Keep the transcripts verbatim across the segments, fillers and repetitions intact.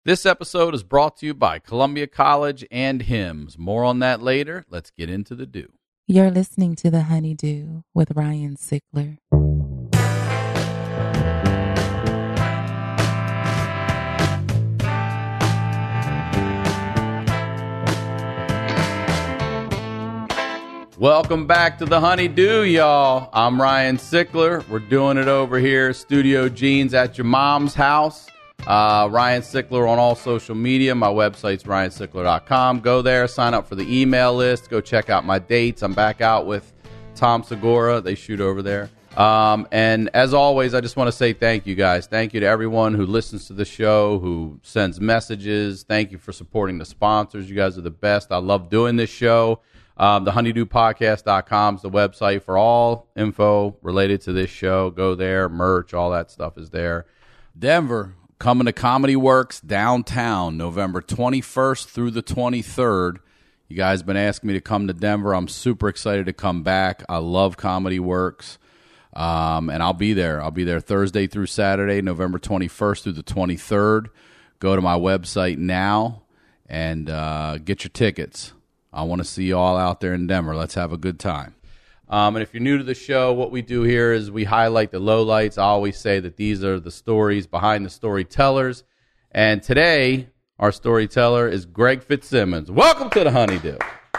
This episode is brought to you by Columbia College and Hims. More on that later. Let's get into the do. You're listening to The Honeydew with Ryan Sickler. Welcome back to The Honeydew, y'all. I'm Ryan Sickler. We're doing it over here, Studio Jeans at your mom's house. Uh, Ryan Sickler on all social media. My website's ryan sickler dot com. Go there, sign up for the email list. Go check out my dates. I'm back out with Tom Segura. They shoot over there. Um, and as always, I just want to say thank you, guys. Thank you to everyone who listens to the show, who sends messages. Thank you for supporting the sponsors. You guys are the best. I love doing this show. Um, the honeydew podcast dot com is the website for all info related to this show. Go there. Merch, all that stuff is there. Denver. Coming to Comedy Works downtown, November twenty-first through the twenty-third. You guys been asking me to come to Denver. I'm super excited to come back. I love Comedy Works, um, and I'll be there. I'll be there Thursday through Saturday, November twenty-first through the twenty-third. Go to my website now and uh, get your tickets. I want to see you all out there in Denver. Let's have a good time. Um, and if you're new to the show, what we do here is we highlight the lowlights. I always say that these are the stories behind the storytellers. And today, our storyteller is Greg Fitzsimmons. Welcome to the Honeydew.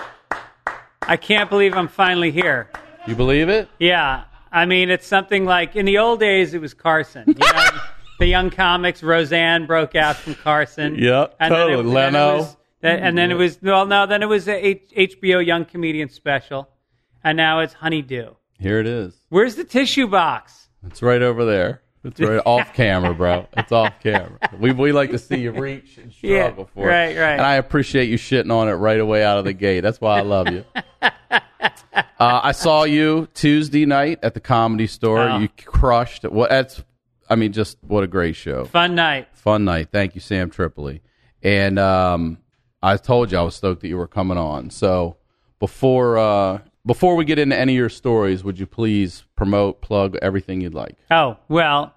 I can't believe I'm finally here. You believe it? Yeah. I mean, it's something like, in the old days, it was Carson. You know, the young comics, Roseanne broke out from Carson. Yep, and totally. Then it, Leno. And, it was, and then it was, well, no, then it was a H B O Young Comedian special. And now it's Honeydew. Here it is. Where's the tissue box? It's right over there. It's right off camera, bro. It's off camera. We we like to see you reach and struggle yeah, for right, it. Right, And I appreciate you shitting on it right away out of the gate. That's why I love you. uh, I saw you Tuesday night at the Comedy Store. Oh. You crushed it. What? That's. I mean, just what a great show. Fun night. Fun night. Thank you, Sam Tripoli. And um, I told you I was stoked that you were coming on. So before. Uh, Before we get into any of your stories, would you please promote, plug everything you'd like? Oh, well,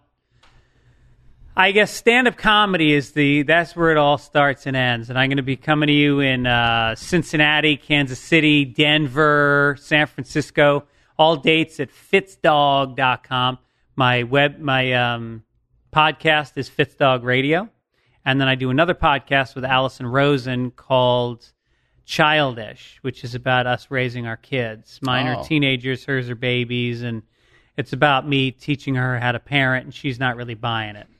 I guess stand-up comedy is the, that's where it all starts and ends. And I'm going to be coming to you in uh, Cincinnati, Kansas City, Denver, San Francisco. All dates at fitz dog dot com. My web, my um, podcast is Fitzdog Radio. And then I do another podcast with Allison Rosen called Childish, which is about us raising our kids. Mine Oh. are teenagers, hers are babies, and it's about me teaching her how to parent, and she's not really buying it.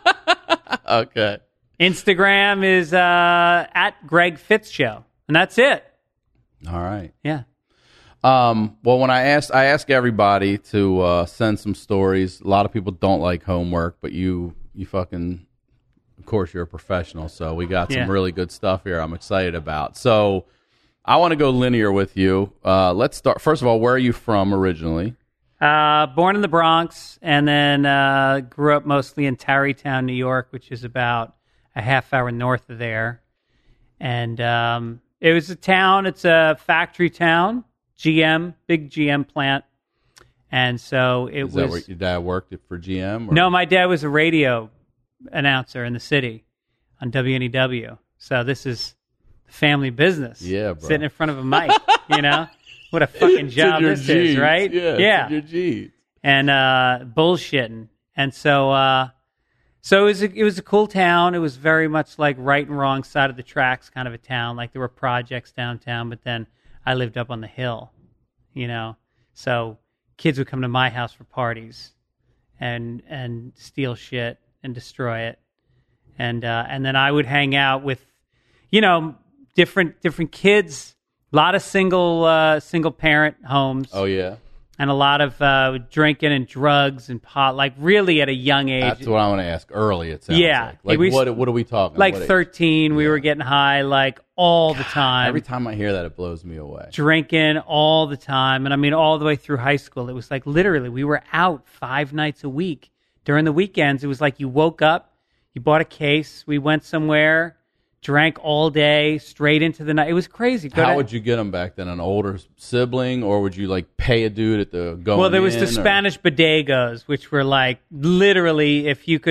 Okay. Instagram is uh, at Greg Fitz Show, and that's it. All right. Yeah. Um, well, when I asked, I ask everybody to uh, send some stories. A lot of people don't like homework, but you, you fucking, of course, you're a professional, so we got some Yeah. really good stuff here I'm excited about. So I want to go linear with you. Uh, let's start. First of all, where are you from originally? Uh, born in the Bronx, and then uh, grew up mostly in Tarrytown, New York, which is about a half hour north of there. And um, it was a town. It's a factory town. G M, big G M plant. And so it Is was... that where your dad worked for G M? Or? No, my dad was a radio announcer in the city on W N E W. So this is family business. Yeah, bro. Sitting in front of a mic, you know? What a fucking job this genes. is, right? Yeah. Yeah. It's in your genes. And uh, bullshitting. And so uh, so it was, a, it was a cool town. It was very much like right and wrong side of the tracks kind of a town. Like there were projects downtown, but then I lived up on the hill, you know? So kids would come to my house for parties and and steal shit and destroy it. And uh, and then I would hang out with, you know, different different kids, a lot of single uh, single parent homes. Oh, yeah. And a lot of uh, drinking and drugs and pot, like really at a young age. That's what I want to ask early, it sounds Yeah. like. Like, We- what, what are we talking? like What age? thirteen, we Yeah. were getting high like all the time. Every time I hear that, it blows me away. Drinking all the time. And I mean, all the way through high school. It was like literally, we were out five nights a week. During the weekends, it was like you woke up, you bought a case, we went somewhere, drank all day, straight into the night. It was crazy. Go How to- would you get them back then? An older sibling, or would you like pay a dude at the going Well, there was in, the or- Spanish bodegos, which were like literally, if you could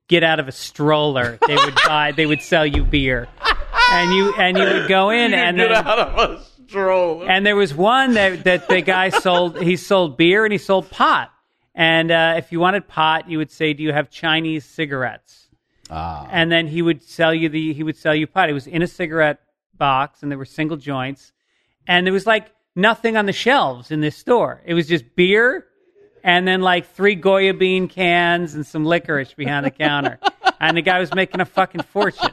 get out of a stroller. They would buy. They would sell you beer, and you and you would go in You and get then. out of a stroller. And there was one that, that the guy sold. He sold beer and he sold pot. And uh, if you wanted pot, you would say, "Do you have Chinese cigarettes?" Ah. And then he would sell you the. He would sell you pot. It was in a cigarette box, and there were single joints, and there was like nothing on the shelves in this store. It was just beer, and then like three Goya bean cans and some licorice behind the counter. And the guy was making a fucking fortune.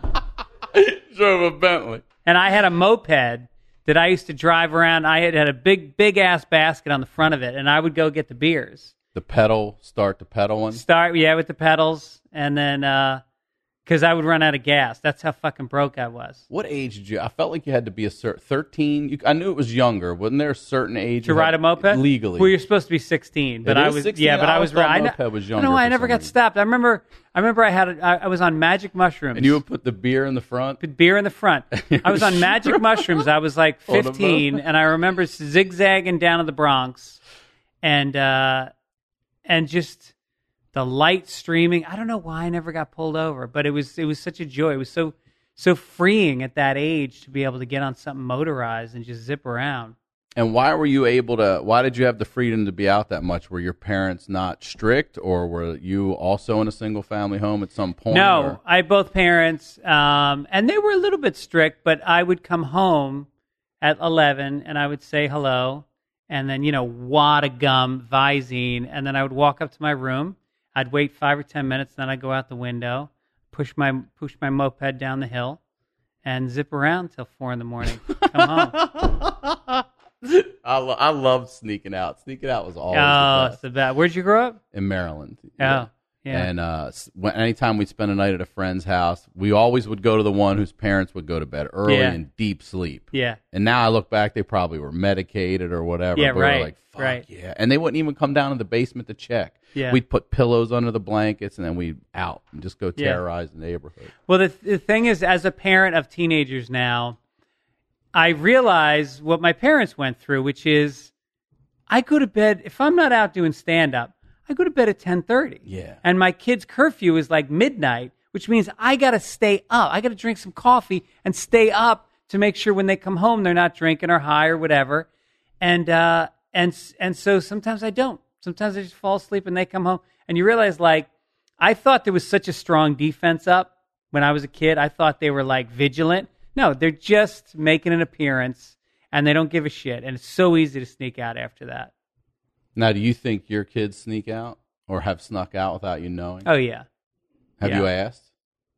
Drove a Bentley. And I had a moped that I used to drive around. I had, had a big, big ass basket on the front of it, and I would go get the beers. The pedal, start the pedal one. Start, yeah, with the pedals, and then because uh, I would run out of gas. That's how fucking broke I was. What age did you? I felt like you had to be a certain thirteen. You, I knew it was younger. Wasn't there a certain age To you ride had- a moped legally? Well, you're supposed to be sixteen, but It I is was sixteen? yeah, but I I was always thought I, moped was I younger don't know. I for never some got reason. stopped. I remember. I remember I had. A, I, I was on magic mushrooms. And you would put the beer in the front. Put beer in the front. I was on magic mushrooms. I was like On the fifteen, and I remember zigzagging down to the Bronx, and uh, and just the light streaming. I don't know why I never got pulled over, but it was it was such a joy. It was so so freeing at that age to be able to get on something motorized and just zip around. And why were you able to? Why did you have the freedom to be out that much? Were your parents not strict, or were you also in a single family home at some point? No, or? I had both parents, um, and they were a little bit strict, but I would come home at eleven, and I would say hello, and then, you know, wad of gum, Visine, and then I would walk up to my room. I'd wait five or ten minutes, then I'd go out the window, push my push my moped down the hill, and zip around till four in the morning. Come home. I, lo- I loved sneaking out. Sneaking out was always Oh, the it's best. the best. Where'd you grow up? In Maryland. Oh, yeah. And uh, s- when, anytime we'd spend a night at a friend's house, we always would go to the one whose parents would go to bed early Yeah. and deep sleep. Yeah. And now I look back, they probably were medicated or whatever. Yeah, but we right, were like, fuck right. yeah. And they wouldn't even come down to the basement to check. Yeah. We'd put pillows under the blankets and then we'd out and just go Yeah. terrorize the neighborhood. Well, the, the thing is, as a parent of teenagers now, I realize what my parents went through, which is I go to bed, if I'm not out doing stand-up, I go to bed at ten thirty. Yeah. And my kid's curfew is like midnight, which means I got to stay up. I got to drink some coffee and stay up to make sure when they come home they're not drinking or high or whatever. And uh, and and so sometimes I don't. Sometimes I just fall asleep and they come home. And you realize, like, I thought there was such a strong defense up when I was a kid. I thought they were, like, vigilant. No, they're just making an appearance, and they don't give a shit. And it's so easy to sneak out after that. Now, do you think your kids sneak out or have snuck out without you knowing? Oh, yeah. have yeah. you asked?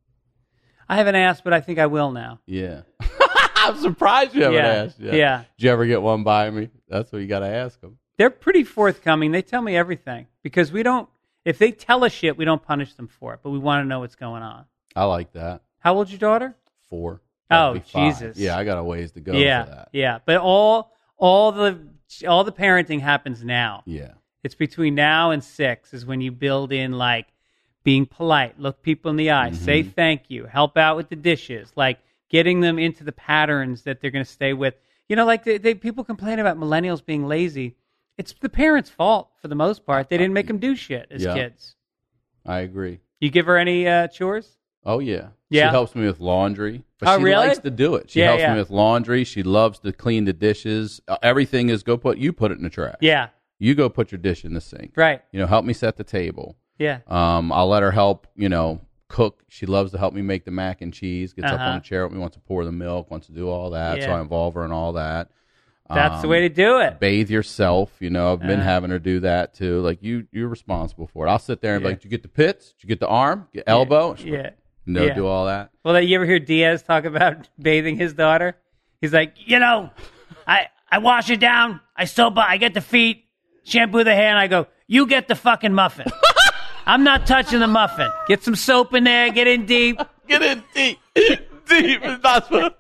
I haven't asked, but I think I will now. Yeah. I'm surprised you haven't Yeah. asked yet. Yeah. Did you ever get one by me? That's what you got to ask them. They're pretty forthcoming. They tell me everything because we don't, if they tell us shit, we don't punish them for it, but we want to know what's going on. I like that. How old's your daughter? Four. Oh, That'd be five. Jesus. Yeah, I got a ways to go yeah. for that. Yeah. But all, all the, all the parenting happens now. Yeah. It's between now and six is when you build in, like, being polite, look people in the eye, Mm-hmm. say thank you, help out with the dishes, like getting them into the patterns that they're going to stay with. You know, like they, they, people complain about millennials being lazy. It's the parents' fault for the most part. They didn't make them do shit as Yeah. kids. I agree. You give her any uh, chores? Oh, yeah. Yeah? She helps me with laundry. But Oh, she really? likes to do it. She Yeah, helps yeah. me with laundry. She loves to clean the dishes. Uh, everything is go put, you put it in the trash. Yeah, You go put your dish in the sink. right. You know, help me set the table. Yeah, Um, I'll let her help, you know, cook. She loves to help me make the mac and cheese. Gets up Uh-huh. on a chair with me, wants to pour the milk, wants to do all that. So Yeah. I involve her in all that. that's the Um, way to do it. Bathe yourself. You know, I've been Uh. having her do that too. Like you, you're responsible for it. I'll sit there and be Yeah. like, "Did you get the pits? Did you get the arm? Get elbow?" She's like, Yeah. No, Yeah. do all that. Well, you ever hear Diaz talk about bathing his daughter? He's like, you know, I, I wash it down. I soap, I get the feet, shampoo the hair, and I go, you get the fucking muffin. I'm not touching the muffin. Get some soap in there, get in deep. Get in deep, deep. That's what.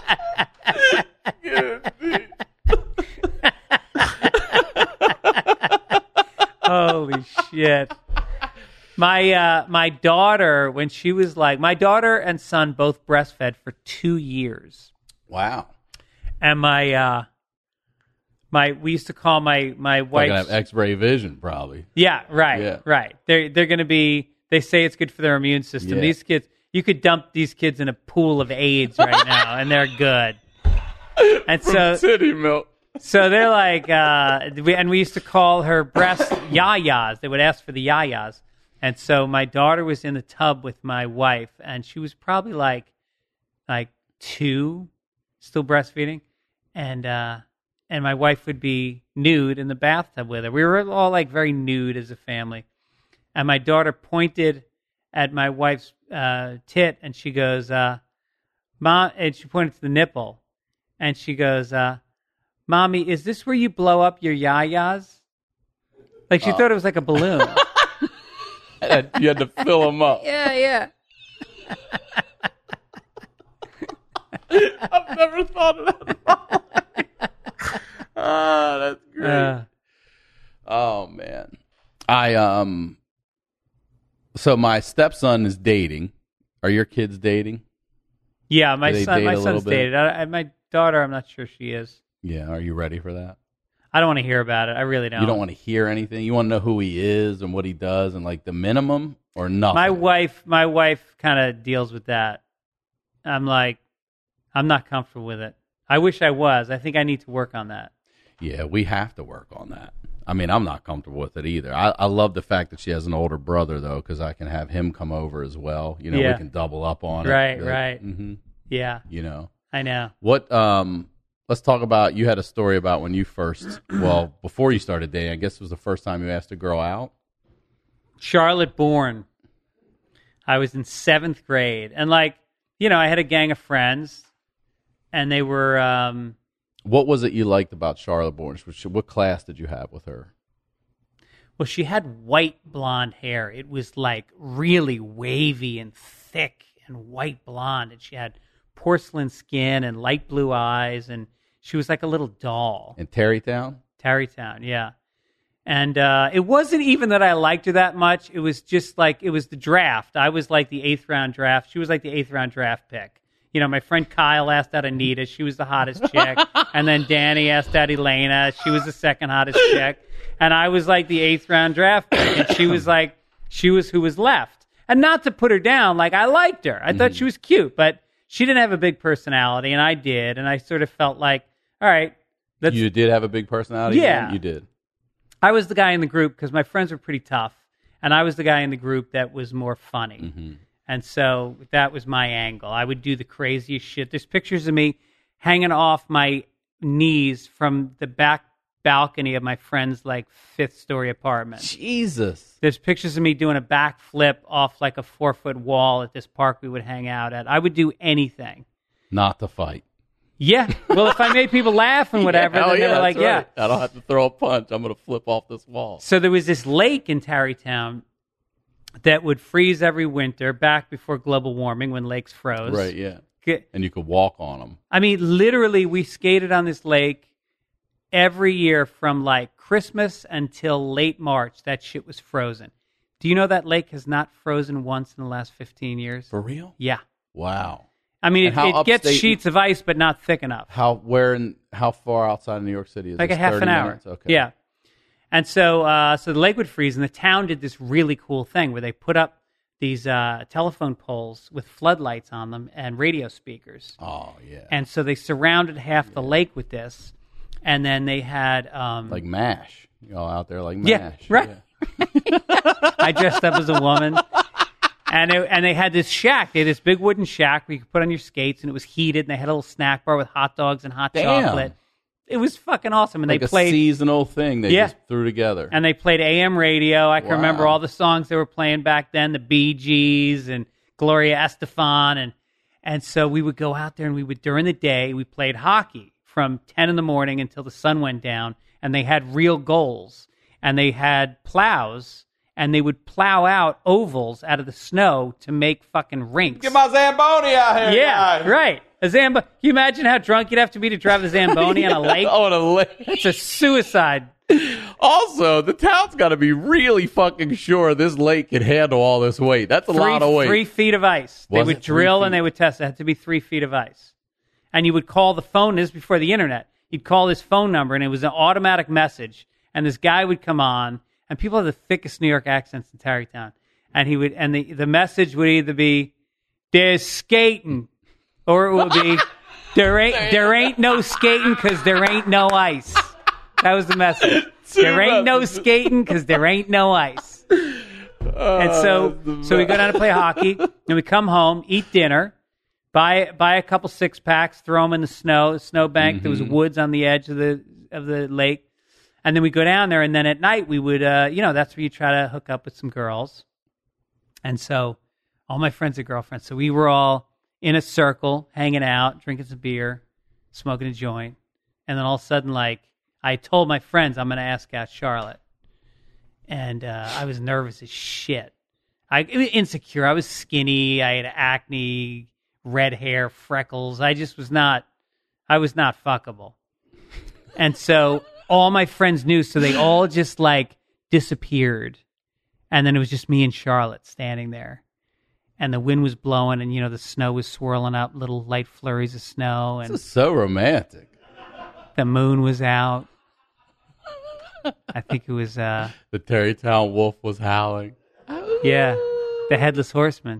Get in deep. Holy shit. My uh, my daughter, when she was like, my daughter and son both breastfed for two years. Wow. And my, uh, my, we used to call my, my Like wife. I have X-ray vision, probably. Yeah, right, Yeah. right. They're they're going to be they say it's good for their immune system. Yeah. These kids, you could dump these kids in a pool of AIDS right now, and they're good. And so, Titty milk. so they're like, uh, we, and we used to call her breast yayas. They would ask for the yayas. And so my daughter was in the tub with my wife, and she was probably like, like two, still breastfeeding, and uh, and my wife would be nude in the bathtub with her. We were all like very nude as a family, and my daughter pointed at my wife's uh, tit, and she goes, uh, "Mom," and she pointed to the nipple, and she goes, uh, "Mommy, is this where you blow up your yayas?" Like she Oh. thought it was like a balloon. You had to fill them up. Yeah, yeah. I've never thought of that. Ah, that's great. Uh, Oh man, I um. So my stepson is dating. Are your kids dating? yeah, my Do they son, date my a little son's bit? dated. I, I, my daughter, I'm not sure she is. Yeah. Are you ready for that? I don't want to hear about it. I really don't. You don't want to hear anything. You want to know who he is and what he does and like the minimum or nothing. My wife, my wife, kind of deals with that. I'm like, I'm not comfortable with it. I wish I was. I think I need to work on that. Yeah, we have to work on that. I mean, I'm not comfortable with it either. I, I love the fact that she has an older brother, though, because I can have him come over as well. You know, Yeah. we can double up on it. Right, right. hmm Yeah, You know. I know. What, um, let's talk about, you had a story about when you first, well, before you started dating, I guess it was the first time you asked a girl out. Charlotte Bourne. I was in seventh grade, and like, you know, I had a gang of friends, and they were. Um, What was it you liked about Charlotte Bourne? What, what class did you have with her? Well, she had white blonde hair. It was like really wavy and thick and white blonde. And she had porcelain skin and light blue eyes. And she was like a little doll. In Tarrytown? Tarrytown, yeah. And uh, it wasn't even that I liked her that much. It was just like, it was the draft. I was like the eighth round draft. She was like the eighth round draft pick. You know, my friend Kyle asked out Anita. She was the hottest chick. And then Danny asked out Elena. She was the second hottest chick. And I was like the eighth round draft pick. And she was like, she was who was left. And not to put her down, like I liked her. I mm-hmm. thought she was cute, but she didn't have a big personality, and I did. And I sort of felt like, all right. That's, you did have a big personality? Yeah. Then? You did. I was the guy in the group because my friends were pretty tough. And I was the guy in the group that was more funny. Mm-hmm. And so that was my angle. I would do the craziest shit. There's pictures of me hanging off my knees from the back balcony of my friend's like fifth story apartment. Jesus. There's pictures of me doing a backflip off like a four foot wall at this park we would hang out at. I would do anything. Not to fight. Yeah. Well, if I made people laugh and whatever, yeah, then yeah, they were like, right. yeah. I don't have to throw a punch. I'm going to flip off this wall. So there was this lake in Tarrytown that would freeze every winter back before global warming when lakes froze. Right, yeah. And you could walk on them. I mean, literally, we skated on this lake every year from like Christmas until late March. That shit was frozen. Do you know that lake has not frozen once in the last fifteen years? For real? Yeah. Wow. I mean, it, it gets upstate, sheets of ice, but not thick enough. How where and how far outside of New York City is like this? a half an hour? Minutes? Okay. Yeah. And so, uh, so the lake would freeze, and the town did this really cool thing where they put up these uh, telephone poles with floodlights on them and radio speakers. Oh yeah. And so they surrounded half the lake with this, and then they had um, like MASH. You know, out there like MASH. yeah, right. Yeah. I dressed up as a woman, and it, and they had this shack. They had this big wooden shack where you could put on your skates, and it was heated. And they had a little snack bar with hot dogs and hot Damn. chocolate. It was fucking awesome. And like they played a seasonal thing they Yeah. just threw together. and they played A M radio. I can Wow. remember all the songs they were playing back then, the Bee Gees and Gloria Estefan. And, and so we would go out there and we would, during the day, we played hockey from ten in the morning until the sun went down. And they had real goals. And they had plows. And they would plow out ovals out of the snow to make fucking rinks. Get my Zamboni out here, yeah, guys. right. A Zambo- Can you imagine how drunk you'd have to be to drive the Zamboni on a lake? On a lake. It's a suicide. Also, the town's got to be really fucking sure this lake can handle all this weight. That's a three, lot of weight. Three feet of ice. They Was would it three drill feet? and they would test. It had to be three feet of ice. And you would call the phone. This is before the internet. You'd call this phone number, and it was an automatic message. And this guy would come on, and people have the thickest New York accents in Tarrytown. and he would, and the the message would either be, "There's skating," or it would be, "There ain't there ain't no skating because there ain't no ice." That was the message. There ain't no skating because there ain't no ice. And so, so we go down to play hockey, and we come home, eat dinner, buy buy a couple six packs, throw them in the snow, the snow bank. Mm-hmm. There was woods on the edge of the of the lake, and then we go down there. And then at night, we would, uh, you know, that's where you try to hook up with some girls. And so, all my friends are girlfriends. So we were all in a circle, hanging out, drinking some beer, smoking a joint, and then all of a sudden, like, I told my friends I'm going to ask out Charlotte. And uh, I was nervous as shit. I was insecure. I was skinny. I had acne, red hair, freckles. I just was not, I was not fuckable. And so all my friends knew, so they all just like disappeared. And then it was just me and Charlotte standing there. And the wind was blowing, and, you know, the snow was swirling up, little light flurries of snow. And this is so romantic. The moon was out. I think it was... Uh, the Tarrytown wolf was howling. Yeah, the Headless Horseman.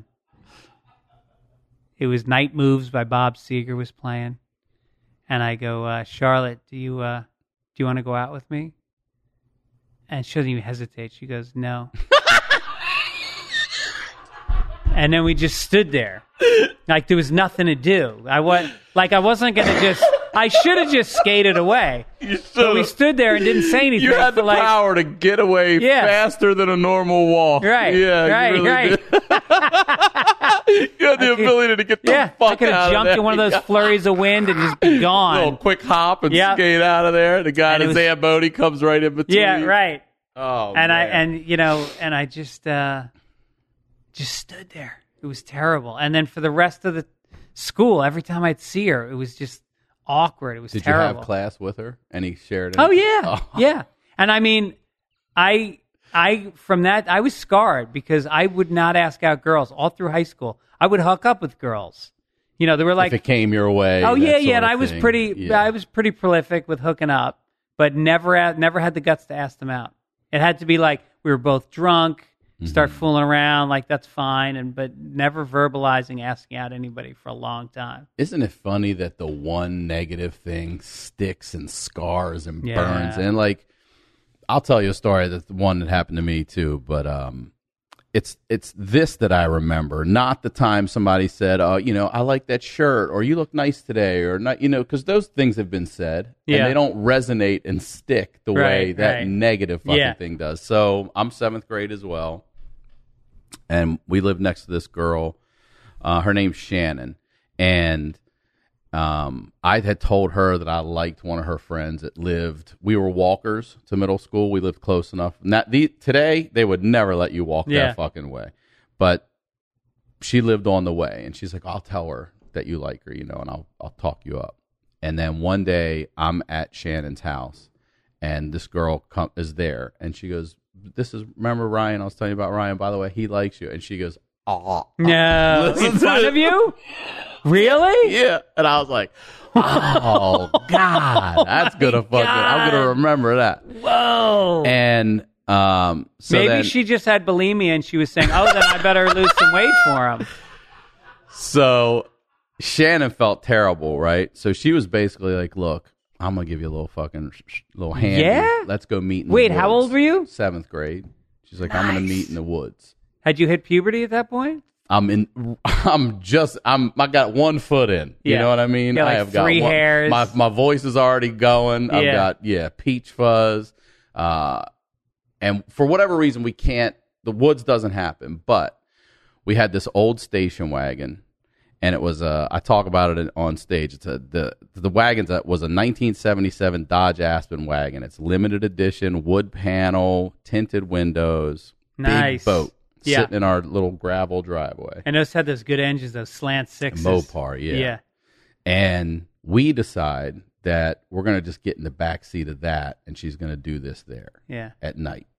It was Night Moves by Bob Seger was playing. And I go, uh, Charlotte, do you uh, do you want to go out with me? And she doesn't even hesitate. She goes, no. And then we just stood there. Like there was nothing to do. I was, like I wasn't going to just... I should have just skated away. But we stood there and didn't say anything. You had the like, power to get away yeah. faster than a normal walk. Right. Yeah. Right. You really right. You had the I ability could, to get the yeah, fuck out of there. I could have jumped in one of those flurries of wind and just be gone. A little quick hop and yep. skate out of there. The guy and in the Zamboni comes right in between. Yeah. Right. Oh. And man. I and you know and I just uh, just stood there. It was terrible. And then for the rest of the school, every time I'd see her, it was just awkward. It was Did terrible. you have class with her? And he shared it? Oh, yeah. Oh. Yeah. And I mean, I, I, from that, I was scarred because I would not ask out girls all through high school. I would hook up with girls. You know, they were like. If it came your way. Oh, yeah, yeah. And I thing. was pretty, yeah. I was pretty prolific with hooking up, but never, never had the guts to ask them out. It had to be like we were both drunk. Start mm-hmm. fooling around, like that's fine, and but never verbalizing asking out anybody for a long time. Isn't it funny that the one negative thing sticks and scars and yeah. burns? And like, I'll tell you a story that's the one that happened to me too, but um, it's it's this that I remember, not the time somebody said, "Oh, you know, I like that shirt," or "You look nice today," or not, you know, because those things have been said, yeah. and they don't resonate and stick the right, way that right. negative fucking yeah. thing does. So I'm seventh grade as well. And we lived next to this girl. Uh, her name's Shannon. And um, I had told her that I liked one of her friends that lived. We were walkers to middle school. We lived close enough. Not the, today, they would never let you walk yeah. that fucking way. But she lived on the way. And she's like, I'll tell her that you like her, you know, and I'll I'll talk you up. And then one day, I'm at Shannon's house. And this girl come, is there. And she goes, this is, remember Ryan? I was telling you about Ryan. By the way, he likes you. And she goes, oh. No. In front of you? Really? Yeah. And I was like, oh, God. That's going to fucking, I'm going to remember that. Whoa. And um, so maybe then, she just had bulimia and she was saying, oh, then I better lose some weight for him. So Shannon felt terrible, right? So she was basically like, look, I'm going to give you a little fucking little hand. Yeah? Let's go meet in Wait, the woods. how old were you? Seventh grade. She's like, Nice. I'm going to meet in the woods. Had you hit puberty at that point? I'm in, I'm just, I'm, I got one foot in. You Yeah. know what I mean? Yeah, like I have three got one, hairs. My, my voice is already going. I've Yeah. got, yeah, peach fuzz. Uh, and for whatever reason, we can't, the woods doesn't happen, but we had this old station wagon. And it was uh, I talk about it on stage. It's a, the the wagon was a nineteen seventy-seven Dodge Aspen wagon. It's limited edition, wood panel, tinted windows, Nice. big boat Yeah. sitting in our little gravel driveway. And those had those good engines, those slant sixes. Mopar, yeah. Yeah. And we decide that we're gonna just get in the back seat of that, and she's gonna do this there Yeah. at night.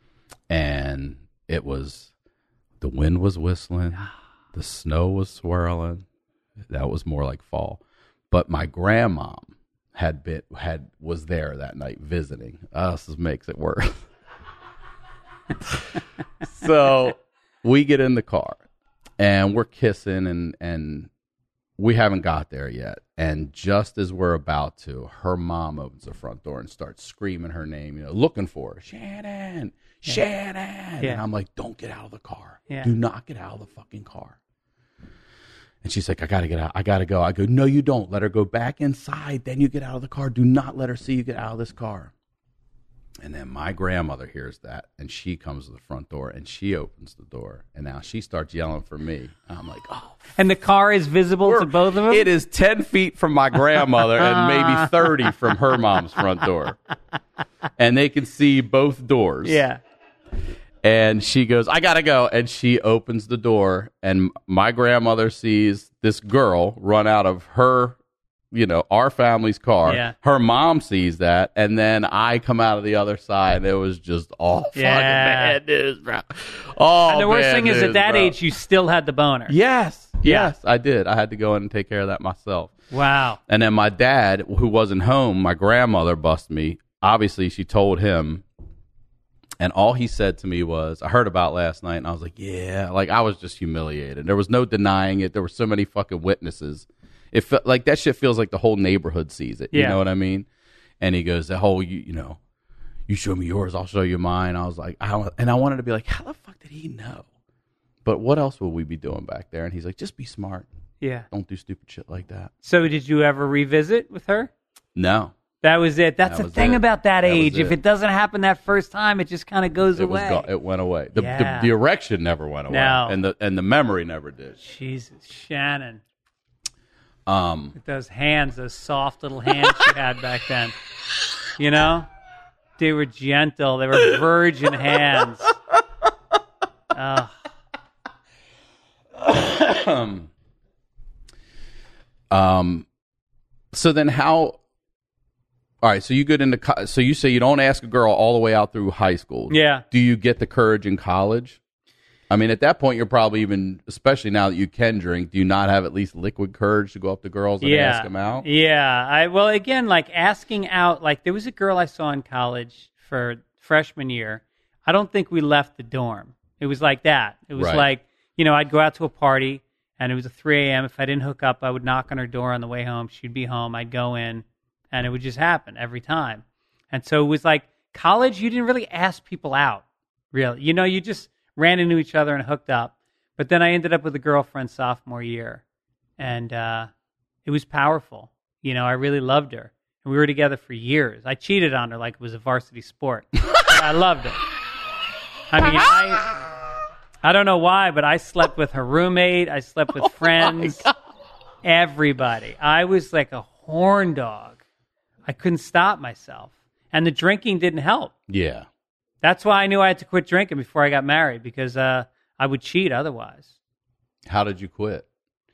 And it was, the wind was whistling. The snow was swirling. That was more like fall. But my grandmom had been had was there that night visiting. Oh, this makes it worse. So we get in the car, and we're kissing, and and we haven't got there yet. And just as we're about to, her mom opens the front door and starts screaming her name, you know, looking for her. Shannon, Yeah. Shannon. Yeah. And I'm like, don't get out of the car. Yeah. Do not get out of the fucking car. And she's like, I got to get out. I got to go. I go, no, you don't. Let her go back inside. Then you get out of the car. Do not let her see you get out of this car. And then my grandmother hears that, and she comes to the front door, and she opens the door. And now she starts yelling for me. And I'm like, oh. And the car is visible to both of them? It is ten feet from my grandmother and maybe thirty from her mom's front door. And they can see both doors. Yeah. And she goes, I got to go. And she opens the door, and my grandmother sees this girl run out of her, you know, our family's car. Yeah. Her mom sees that, and then I come out of the other side. It was just all fucking Yeah. bad news, bro. Oh, And the worst bad thing is, news, at that bro. age, you still had the boner. Yes, Yeah. yes, I did. I had to go in and take care of that myself. Wow. And then my dad, who wasn't home, my grandmother busted me. Obviously, she told him. And all he said to me was, I heard about last night, and I was like, yeah. Like, I was just humiliated. There was no denying it. There were so many fucking witnesses. It felt like that shit feels like the whole neighborhood sees it. You Yeah. know what I mean? And he goes, the whole, you, you know, you show me yours, I'll show you mine. I was like, I, and I wanted to be like, how the fuck did he know? But what else would we be doing back there? And he's like, just be smart. Yeah. Don't do stupid shit like that. So did you ever revisit with her? No. That was it. That's That the was thing it. about that, That was age. If it. it doesn't happen that first time, it just kind of goes It was away. go- it went away. The, Yeah. the the erection never went away. No. And the and the memory never did. Jesus, Shannon. Um With those hands, those soft little hands she had back then. You know? They were gentle. They were virgin hands. Oh. um, um so then how all right, so you get into co- so you say you don't ask a girl all the way out through high school. Yeah. Do you get the courage in college? I mean, at that point, you're probably even, especially now that you can drink, do you not have at least liquid courage to go up to girls and yeah. ask them out? Yeah. I well, again, like asking out. Like there was a girl I saw in college for freshman year. I don't think we left the dorm. It was like that. It was Right. like, you know, I'd go out to a party and it was a three a.m. If I didn't hook up, I would knock on her door on the way home. She'd be home. I'd go in, and it would just happen every time. And so it was like college. You didn't really ask people out, really. You know, you just ran into each other and hooked up. But then I ended up with a girlfriend sophomore year, and uh, it was powerful. You know, I really loved her, and we were together for years. I cheated on her like it was a varsity sport. I loved her. I mean, I I don't know why, but I slept with her roommate. I slept with friends, everybody. I was like a horn dog. I couldn't stop myself, and the drinking didn't help. Yeah. That's why I knew I had to quit drinking before I got married, because uh, I would cheat otherwise. How did you quit?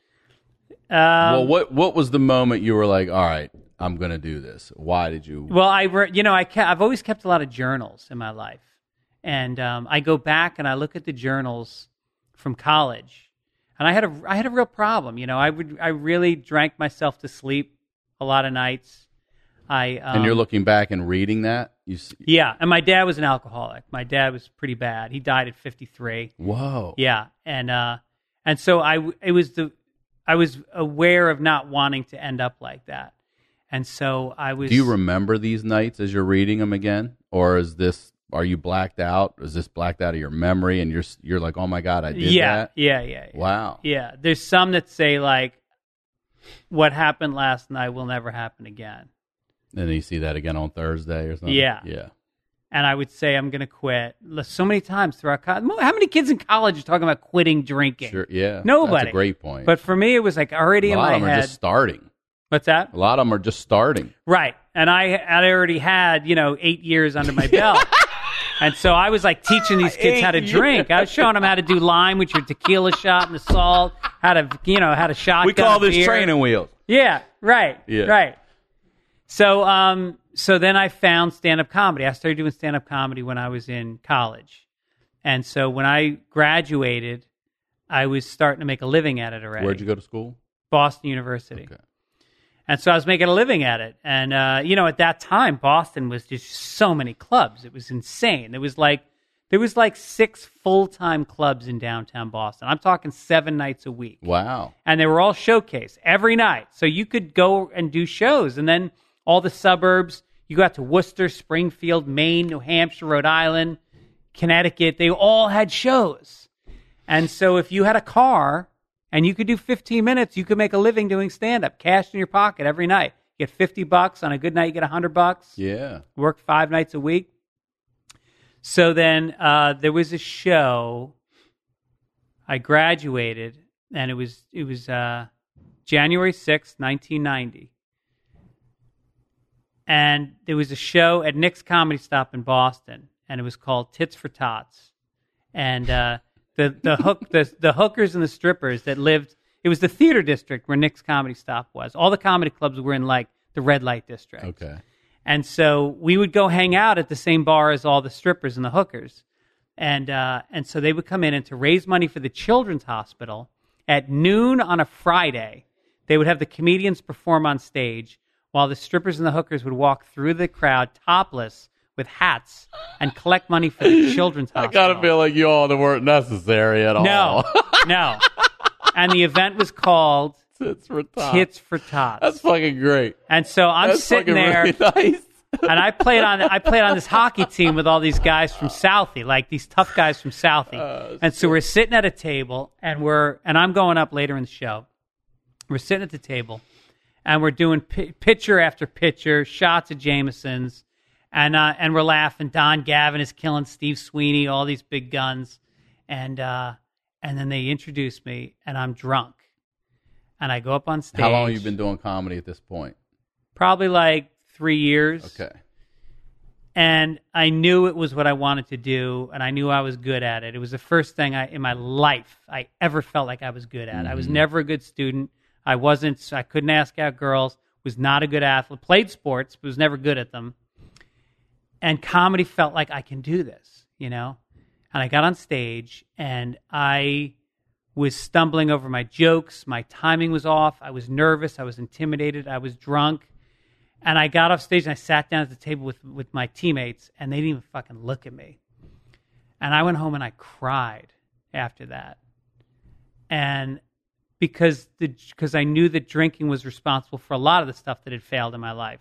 Um, well, what what was the moment you were like, all right, I'm going to do this? Why did you? Well, I, re- you know, I ke- I've always kept a lot of journals in my life, and um, I go back and I look at the journals from college, and I had a I had a real problem. You know, I would I really drank myself to sleep a lot of nights. I um, and you're looking back and reading that? You s- yeah, and my dad was an alcoholic. My dad was pretty bad. He died at fifty-three. Whoa. Yeah, and uh, and so I w- it was the I was aware of not wanting to end up like that, and so I was. Do you remember these nights as you're reading them again, or is this? Are you blacked out? Is this blacked out of your memory, and you're s- you're like, oh my god, I did yeah, that? yeah, yeah, yeah. Wow. Yeah, there's some that say like, what happened last night will never happen again. And then you see that again on Thursday or something. Yeah. Yeah. And I would say I'm going to quit. So many times throughout college. How many kids in college are talking about quitting drinking? Sure. Yeah. Nobody. That's a great point. But for me, it was like already a in lot my of them head. are just starting. What's that? A lot of them are just starting. Right. And I, I already had, you know, eight years under my belt. And so I was like teaching these kids how to drink. I was showing them how to do lime with your tequila shot and the salt, how to, you know, how to shotgun We call a this beer. training wheels. Yeah, right. Yeah. Right. So um so then I found stand-up comedy. I started doing stand-up comedy when I was in college. And so when I graduated, I was starting to make a living at it already. Where'd you go to school? Boston University. Okay. And so I was making a living at it. And, uh, you know, at that time, Boston was just so many clubs. It was insane. There was like, There was like six full-time clubs in downtown Boston. I'm talking seven nights a week. Wow. And they were all showcased every night. So you could go and do shows. And then all the suburbs, you go out to Worcester, Springfield, Maine, New Hampshire, Rhode Island, Connecticut. They all had shows. And so if you had a car and you could do fifteen minutes, you could make a living doing stand-up, cash in your pocket every night. You get fifty bucks. On a good night, you get one hundred bucks. Yeah. Work five nights a week. So then uh, there was a show. I graduated, and it was it was uh, January sixth, nineteen ninety. And there was a show at Nick's Comedy Stop in Boston, and it was called Tits for Tots. And uh, the the hook the the hookers and the strippers that lived. It was the theater district where Nick's Comedy Stop was. All the comedy clubs were in like the red light district. Okay. And so we would go hang out at the same bar as all the strippers and the hookers. And uh, and so they would come in, and to raise money for the Children's Hospital, at noon on a Friday, they would have the comedians perform on stage while the strippers and the hookers would walk through the crowd topless with hats and collect money for the Children's I Hospital. gotta feel like you all weren't necessary at all. No, no. And the event was called Tits for Tots. Tits for Tots. That's fucking great. And so I'm That's sitting fucking there, really nice. and I played on I played on this hockey team with all these guys from Southie, like these tough guys from Southie. Uh, and so we're sitting at a table, and we're and I'm going up later in the show. We're sitting at the table, and we're doing p- pitcher after pitcher, shots of Jameson's, and uh, and we're laughing. Don Gavin is killing Steve Sweeney, all these big guns, and uh, and then they introduce me, and I'm drunk. And I go up on stage. How long have you been doing comedy at this point? Probably like three years. Okay. And I knew it was what I wanted to do, and I knew I was good at it. It was the first thing I, in my life I ever felt like I was good at. Mm-hmm. I was never a good student. I wasn't. I couldn't ask out girls. Was not a good athlete. Played sports, but was never good at them. And comedy felt like I can do this, you know. And I got on stage, and I was stumbling over my jokes. My timing was off. I was nervous. I was intimidated. I was drunk. And I got off stage, and I sat down at the table with, with my teammates, and they didn't even fucking look at me. And I went home, and I cried after that. And because the because I knew that drinking was responsible for a lot of the stuff that had failed in my life.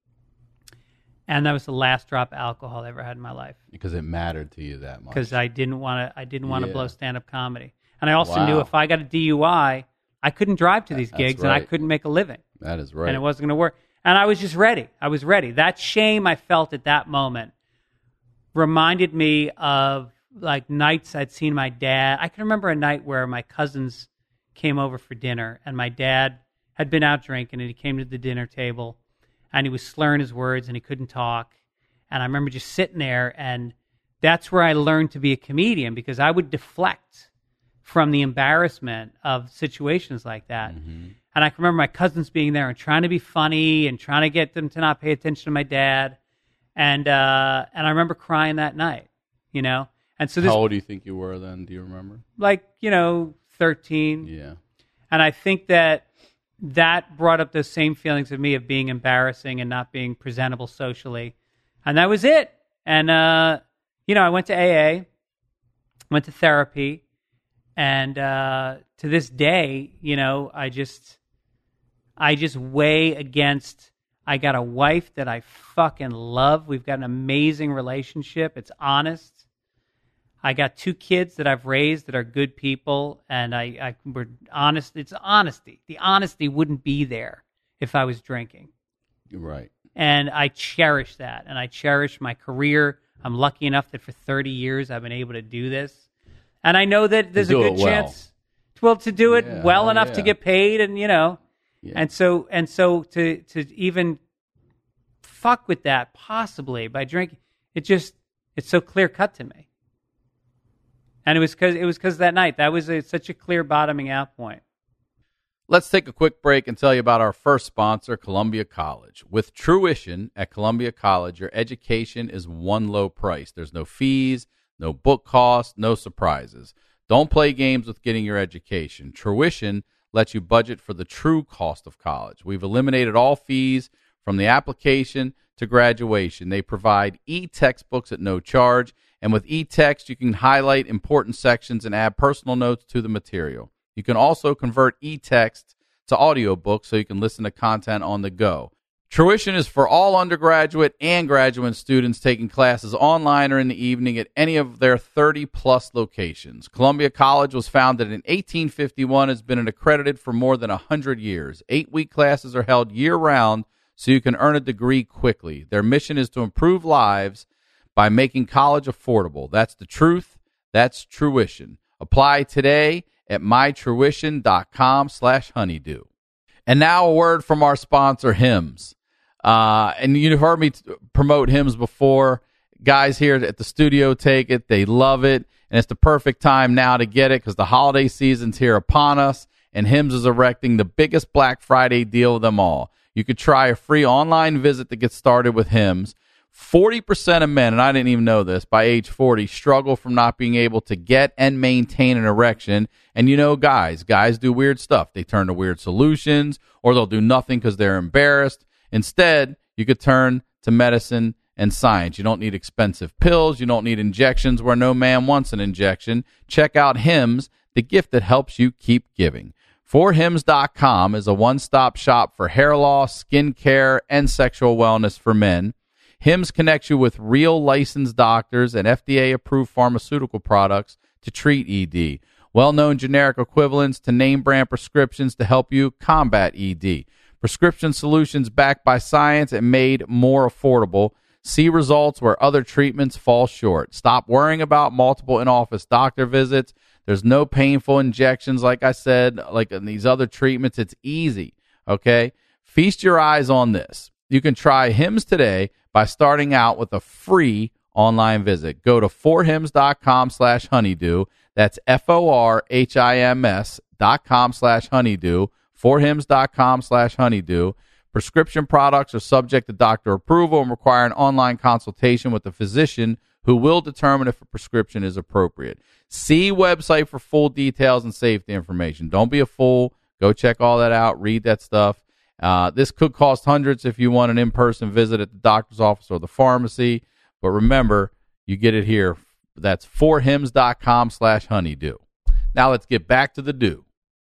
And that was the last drop of alcohol I ever had in my life. Because it mattered to you that much. Because I didn't want to I didn't want to Yeah. blow stand-up comedy. And I also Wow. knew if I got a D U I, I couldn't drive to these That's gigs, and I right. couldn't make a living. That is right. And it wasn't going to work. And I was just ready. I was ready. That shame I felt at that moment reminded me of like nights I'd seen my dad. I can remember a night where my cousins came over for dinner, and my dad had been out drinking, and he came to the dinner table, and he was slurring his words, and he couldn't talk. And I remember just sitting there, and that's where I learned to be a comedian, because I would deflect from the embarrassment of situations like that. Mm-hmm. And I can remember my cousins being there and trying to be funny and trying to get them to not pay attention to my dad. And uh, and I remember crying that night, you know. And so this, How old do you think you were then? Do you remember? like, you know, thirteen. Yeah. And I think that that brought up those same feelings of me of being embarrassing and not being presentable socially. And that was it. And, uh, you know, I went to A A, went to therapy. And uh, to this day, you know, I just, I just weigh against, I got a wife that I fucking love. We've got an amazing relationship. It's honest. I got two kids that I've raised that are good people, and I, I we're honest. It's honesty. The honesty wouldn't be there if I was drinking. You're right. And I cherish that, and I cherish my career. I'm lucky enough that for thirty years I've been able to do this. And I know that there's a do good it well. chance to, well, to do it Yeah, well oh, enough yeah. to get paid, and you know, Yeah. and so and so to to even fuck with that possibly by drinking, it just it's so clear cut to me. And it was because it was because that night that was a, such a clear bottoming out point. Let's take a quick break and tell you about our first sponsor, Columbia College. With Truition at Columbia College, your education is one low price. There's no fees, no book costs, no surprises. Don't play games with getting your education. Truition lets you budget for the true cost of college. We've eliminated all fees from the application to graduation. They provide e-textbooks at no charge, and with e-text, you can highlight important sections and add personal notes to the material. You can also convert e-text to audiobooks so you can listen to content on the go. Truition is for all undergraduate and graduate students taking classes online or in the evening at any of their thirty-plus locations. Columbia College was founded in eighteen fifty-one, has been accredited for more than one hundred years. Eight-week classes are held year-round so you can earn a degree quickly. Their mission is to improve lives by making college affordable. That's the truth. That's Truition. Apply today at mytruition.com slash honeydew. And now a word from our sponsor, Hims. Uh, and you've heard me t- promote Hims before. Guys here at the studio take it. They love it. And it's the perfect time now to get it because the holiday season's here upon us. And Hims is erecting the biggest Black Friday deal of them all. You could try a free online visit to get started with Hims. forty percent of men, and I didn't even know this, by age forty, struggle from not being able to get and maintain an erection. And you know guys, guys do weird stuff. They turn to weird solutions, or they'll do nothing because they're embarrassed. Instead, you could turn to medicine and science. You don't need expensive pills. You don't need injections where no man wants an injection. Check out Hims, the gift that helps you keep giving. for hims dot com is a one-stop shop for hair loss, skin care, and sexual wellness for men. Hims connects you with real licensed doctors and F D A-approved pharmaceutical products to treat E D. Well-known generic equivalents to name-brand prescriptions to help you combat E D. Prescription solutions backed by science and made more affordable. See results where other treatments fall short. Stop worrying about multiple in-office doctor visits. There's no painful injections, like I said, like in these other treatments. It's easy, okay? Feast your eyes on this. You can try Hims today by starting out with a free online visit. Go to forhims.com slash honeydew. That's F-O-R-H-I-M-S dot com slash honeydew. forhims.com slash honeydew. Prescription products are subject to doctor approval and require an online consultation with a physician who will determine if a prescription is appropriate. See website for full details and safety information. Don't be a fool. Go check all that out. Read that stuff. Uh, this could cost hundreds if you want an in-person visit at the doctor's office or the pharmacy. But remember, you get it here. That's forhims.com slash honeydew. Now let's get back to the do.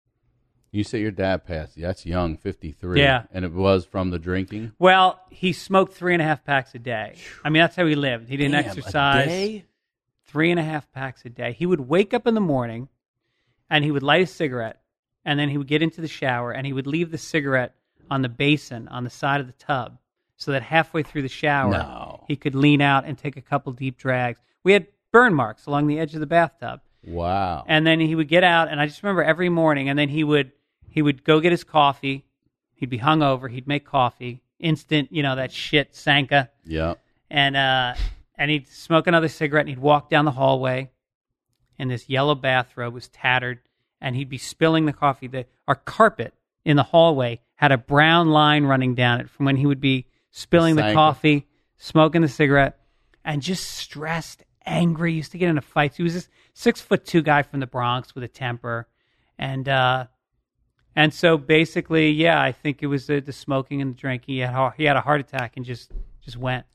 You say your dad passed. That's young, fifty-three. Yeah. And it was from the drinking? Well, he smoked three and a half packs a day. I mean, that's how he lived. He didn't Damn, exercise. a day? Three and a half packs a day. He would wake up in the morning, and he would light a cigarette, and then he would get into the shower, and he would leave the cigarette on the basin on the side of the tub so that halfway through the shower, No. he could lean out and take a couple deep drags. We had burn marks along the edge of the bathtub. Wow. And then he would get out, and I just remember every morning, and then he would he would go get his coffee. He'd be hungover. He'd make coffee. Instant, you know, that shit, Sanka. Yeah. And uh, and he'd smoke another cigarette, and he'd walk down the hallway, and this yellow bathrobe was tattered, and he'd be spilling the coffee. The, our carpet in the hallway had a brown line running down it from when he would be spilling the Sanka. coffee, smoking the cigarette, and just stressed, angry. He used to get into fights. He was this six foot two guy from the Bronx with a temper, and uh, and so basically, yeah, I think it was the, the smoking and the drinking. He had he had a heart attack and just just went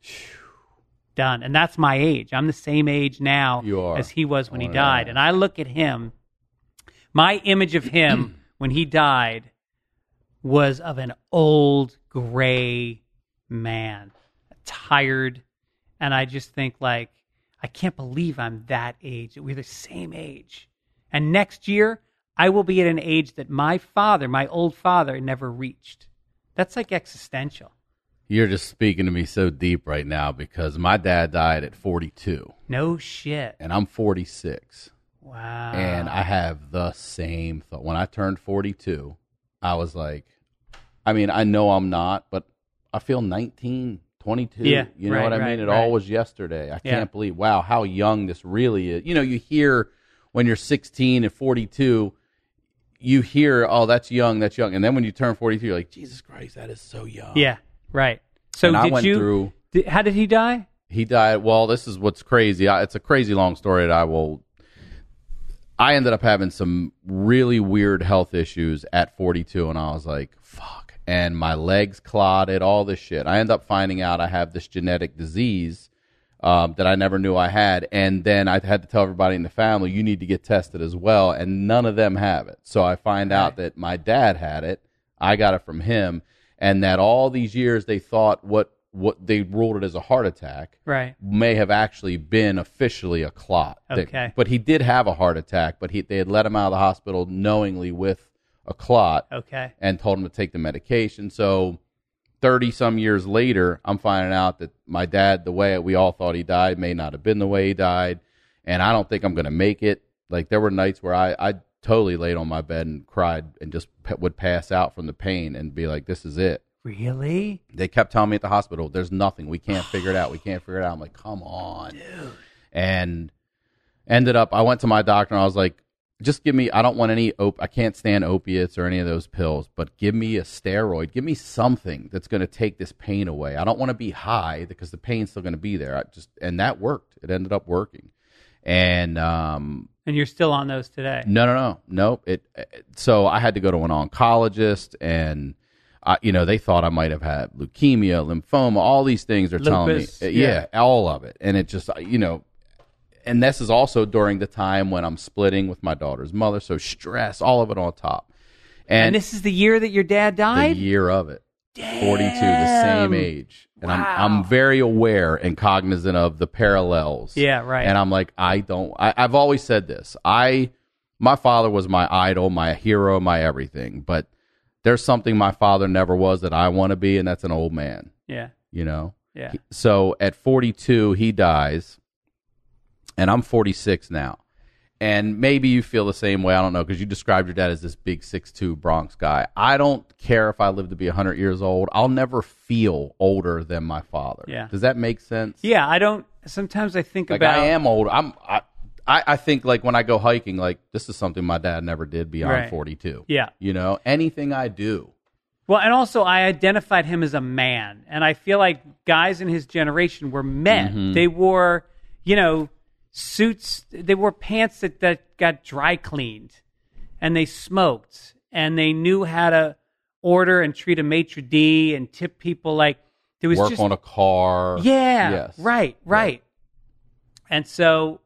done. And that's my age. I'm the same age now You are. as he was when Oh, he died. yeah. And I look at him. My image of him when he died was of an old gray man, tired, and I just think like, I can't believe I'm that age. We're the same age. And next year, I will be at an age that my father, my old father, never reached. That's like existential. You're just speaking to me so deep right now because my dad died at forty-two, No shit. and I'm forty-six. Wow. And I have the same thought. When I turned forty-two, I was like, I mean, I know I'm not, but I feel nineteen, twenty-two. Yeah, you know right, what I right, mean? It right. all was yesterday. I Yeah. can't believe, wow, how young this really is. You know, you hear when you're sixteen and forty-two, you hear, oh, that's young, that's young. And then when you turn forty-two, you're like, Jesus Christ, that is so young. Yeah, right. So And I did went you, through- did, how did he die? He died. Well, this is what's crazy. I, it's a crazy long story that I will. I ended up having some really weird health issues at forty-two, and I was like, fuck. And my legs clotted, all this shit. I end up finding out I have this genetic disease um, that I never knew I had. And then I had to tell everybody in the family, you need to get tested as well. And none of them have it. So I find out that my dad had it. I got it from him. And that all these years they thought what, what they ruled it as a heart attack right. may have actually been officially a clot. Okay. That, but he did have a heart attack, but he, they had let him out of the hospital knowingly with a clot. Okay. And told him to take the medication. So thirty some years later, I'm finding out that my dad, the way we all thought he died, may not have been the way he died. And I don't think I'm going to make it. Like, there were nights where I, I totally laid on my bed and cried and just p- would pass out from the pain and be like, this is it. Really? They kept telling me at the hospital, there's nothing. We can't figure it out. We can't figure it out. I'm like, come on. Dude. And ended up, I went to my doctor and I was like, just give me, I don't want any, op- I can't stand opiates or any of those pills, but give me a steroid. Give me something that's going to take this pain away. I don't want to be high because the pain's still going to be there. I just, and that worked. It ended up working. And, um, and you're still on those today? No, no, no, no. It, it so I had to go to an oncologist, and I, you know, they thought I might have had leukemia, lymphoma, all these things. They're Lupus, telling me, yeah, yeah, all of it, and it just, you know. And this is also during the time when I'm splitting with my daughter's mother, so stress, all of it on top. And, and this is the year that your dad died? The year of it. Damn. forty-two, the same age. And wow. I'm I'm very aware and cognizant of the parallels. Yeah, right. And I'm like, I don't, I, I've always said this. I, my father was my idol, my hero, my everything. But there's something my father never was that I want to be, and that's an old man. Yeah. You know? Yeah. So at forty-two, he dies. And I'm forty-six now. And maybe you feel the same way. I don't know, because you described your dad as this big six two Bronx guy. I don't care if I live to be one hundred years old. I'll never feel older than my father. Yeah. Does that make sense? Yeah, I don't. Sometimes I think like about. I am old. I'm. I, I, I think like when I go hiking, like this is something my dad never did beyond right. forty-two. Yeah. You know, anything I do. Well, and also I identified him as a man, and I feel like guys in his generation were men. Mm-hmm. They wore, you know, suits. They wore pants that, that got dry cleaned, and they smoked, and they knew how to order and treat a maitre d' and tip people. Like there was work just, on a car. Yeah, yes. right, right, right. And so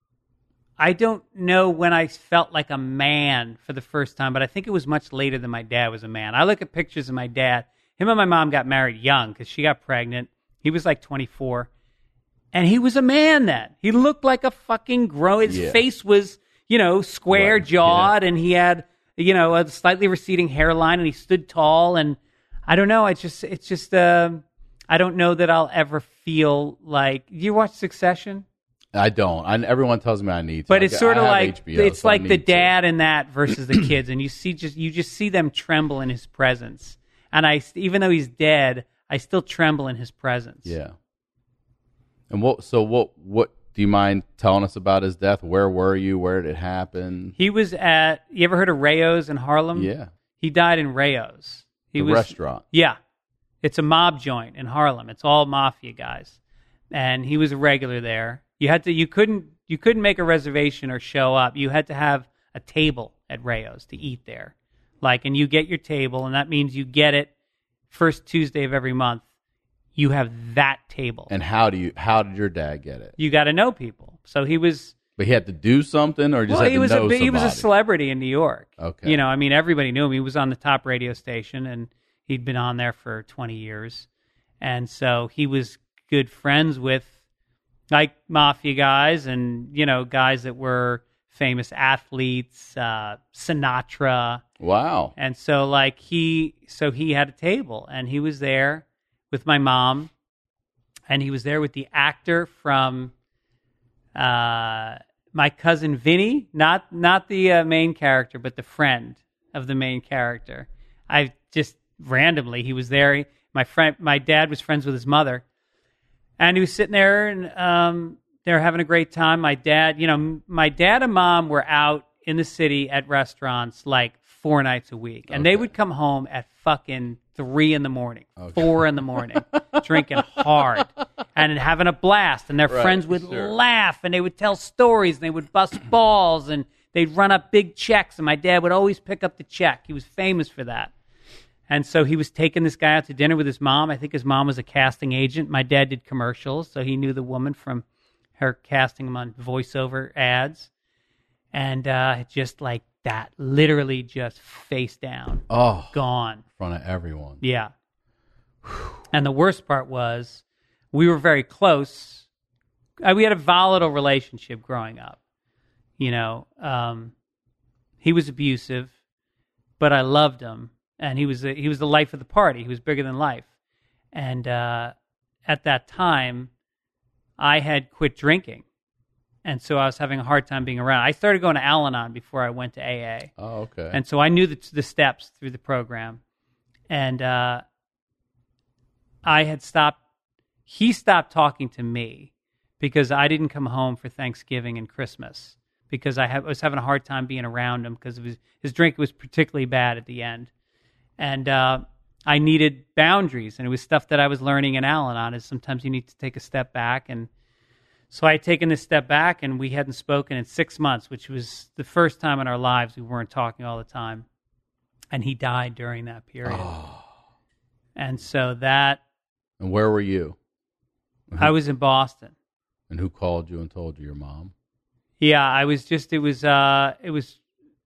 I don't know when I felt like a man for the first time, but I think it was much later than my dad was a man. I look at pictures of my dad. Him and my mom got married young because she got pregnant. He was like twenty-four. And he was a man then. He looked like a fucking grown. His yeah. face was, you know, square right. jawed, yeah. and he had, you know, a slightly receding hairline, and he stood tall. And I don't know. I just, it's just, uh, I don't know that I'll ever feel like. Do you watch Succession? I don't. I, everyone tells me I need to. But it's I, sort I of like H B O, it's so like the dad to. in that versus the kids, and you see just you just see them tremble in his presence. And I, even though he's dead, I still tremble in his presence. Yeah. And what? So what? What do you mind telling us about his death? Where were you? Where did it happen? He was at. You ever heard of Rayo's in Harlem? Yeah. He died in Rayo's. He the was, restaurant. Yeah, it's a mob joint in Harlem. It's all mafia guys, and he was a regular there. You had to. You couldn't. You couldn't make a reservation or show up. You had to have a table at Rayo's to eat there. Like, and you get your table, and that means you get it first Tuesday of every month. You have that table. And how do you? How did your dad get it? You got to know people. So he was. But he had to do something, or just well, had he to was know a, somebody? He was a celebrity in New York. Okay. You know, I mean, everybody knew him. He was on the top radio station, and he'd been on there for twenty years. And so he was good friends with, like, mafia guys and, you know, guys that were famous athletes, uh, Sinatra. Wow. And so, like, he, so he had a table, and he was there with my mom, and he was there with the actor from uh, My Cousin Vinny, not not the uh, main character, but the friend of the main character. I just randomly, he was there. He, my friend, my dad was friends with his mother, and he was sitting there, and um, they were having a great time. My dad, you know, my dad and mom were out in the city at restaurants like four nights a week, and okay. they would come home at fucking three in the morning, okay. four in the morning, drinking hard and having a blast. And their right, friends would sure. laugh, and they would tell stories, and they would bust balls, and they'd run up big checks, and my dad would always pick up the check. He was famous for that. And so he was taking this guy out to dinner with his mom. I think his mom was a casting agent. My dad did commercials, so he knew the woman from her casting him on voiceover ads. And uh, just like that, literally just face down. Oh. Gone. In front of everyone. Yeah. And the worst part was we were very close. Uh, we had a volatile relationship growing up. You know, um, he was abusive, but I loved him. And he was a, he was the life of the party. He was bigger than life. And uh, at that time, I had quit drinking. And so I was having a hard time being around. I started going to Al-Anon before I went to A A. Oh, okay. And so I knew the, the steps through the program. And uh, I had stopped, he stopped talking to me because I didn't come home for Thanksgiving and Christmas because I, have, I was having a hard time being around him because of his, his drink was particularly bad at the end. And uh, I needed boundaries, and it was stuff that I was learning in Al-Anon is sometimes you need to take a step back. And so I had taken this step back, and we hadn't spoken in six months, which was the first time in our lives we weren't talking all the time. And he died during that period. Oh. And so that... And where were you? I was in Boston. And who called you and told you? Your mom? Yeah, I was just, it was, uh, it was...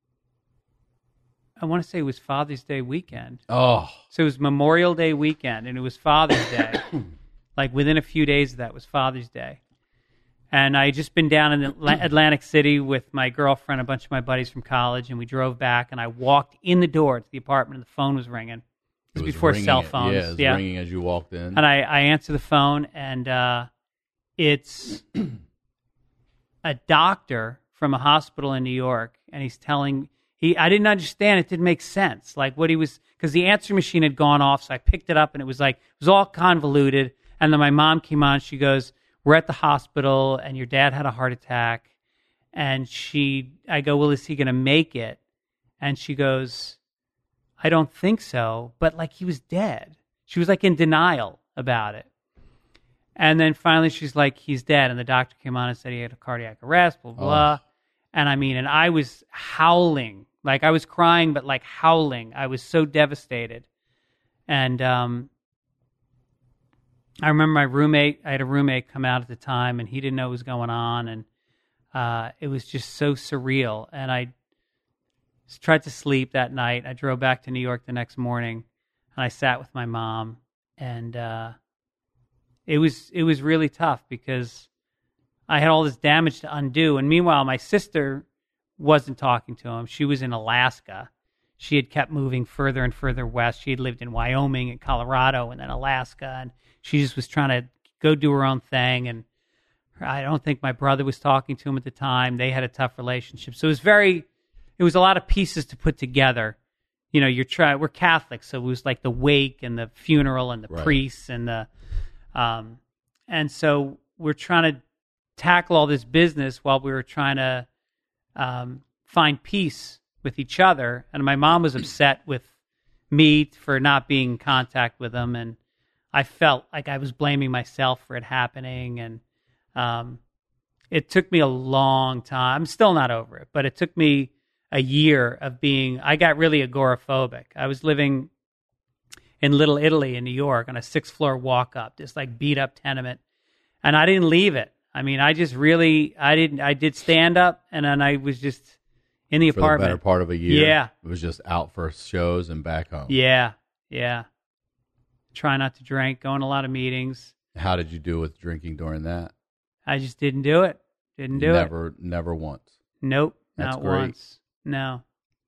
I want to say it was Father's Day weekend. Oh. So it was Memorial Day weekend, and it was Father's Day. Like within a few days of that was Father's Day. And I had just been down in Atlantic City with my girlfriend, a bunch of my buddies from college, and we drove back, and I walked in the door to the apartment, and the phone was ringing. It was, it was before ringing, cell phones. Yeah, it was yeah. ringing as you walked in. And I, I answer the phone, and uh, it's a doctor from a hospital in New York, and he's telling... He, I didn't understand. It didn't make sense. Like what he was, because the answer machine had gone off. So I picked it up, and it was like, it was all convoluted. And then my mom came on. She goes, "We're at the hospital, and your dad had a heart attack." And she, I go, "Well, is he going to make it?" And she goes, "I don't think so." But like he was dead. She was like in denial about it. And then finally she's like, "He's dead." And the doctor came on and said he had a cardiac arrest, blah, blah, blah. Oh. And I mean, and I was howling. Like I was crying, but like howling. I was so devastated. And um, I remember my roommate, I had a roommate come out at the time, and he didn't know what was going on. And uh, it was just so surreal. And I tried to sleep that night. I drove back to New York the next morning, and I sat with my mom. And uh, it was it was really tough because I had all this damage to undo. And meanwhile, my sister wasn't talking to him. She was in Alaska. She had kept moving further and further west. She had lived in Wyoming and Colorado and then Alaska. And she just was trying to go do her own thing. And I don't think my brother was talking to him at the time. They had a tough relationship. So it was very, it was a lot of pieces to put together. You know, you're trying, we're Catholic. So it was like the wake and the funeral and the right. priests and the, um, and so we're trying to tackle all this business while we were trying to um, find peace with each other. And my mom was upset with me for not being in contact with him, and I felt like I was blaming myself for it happening. And um, it took me a long time. I'm still not over it, but it took me a year of being. I got really agoraphobic. I was living in Little Italy in New York on a sixth floor walk up, this like beat up tenement, and I didn't leave it. I mean, I just really, I didn't, I did stand up, and then I was just in the for apartment. the better part of a year. Yeah. It was just out for shows and back home. Yeah, yeah. Try not to drink, going to a lot of meetings. How did you do with drinking during that? I just didn't do it. Didn't do never, it. Never, never once. Nope, That's not great. once. No.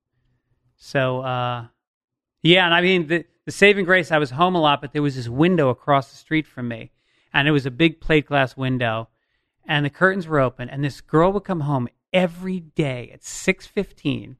So, uh, yeah, and I mean, the, the saving grace, I was home a lot, but there was this window across the street from me, and it was a big plate glass window, and the curtains were open, and this girl would come home every day at six fifteen,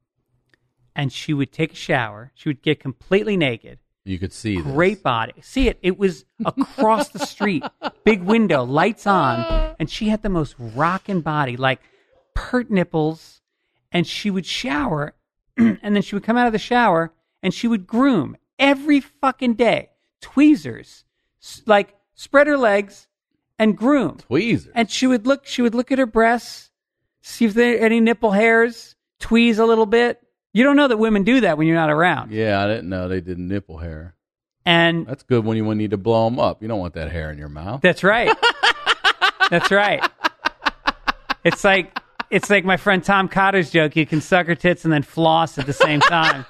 and she would take a shower. She would get completely naked. You could see this. Great body. See it. It was across the street. Big window, lights on, and she had the most rockin' body, like pert nipples, and she would shower, and then she would come out of the shower, and she would groom every fucking day. Tweezers. S- like, spread her legs and groom. Tweezers. And she would look, she would look at her breasts, see if there are any nipple hairs, tweeze a little bit. You don't know that women do that when you're not around. Yeah, I didn't know they did nipple hair. And that's good when you when you need to blow them up. You don't want that hair in your mouth. That's right. That's right. It's like it's like my friend Tom Cotter's joke. You can suck her tits and then floss at the same time.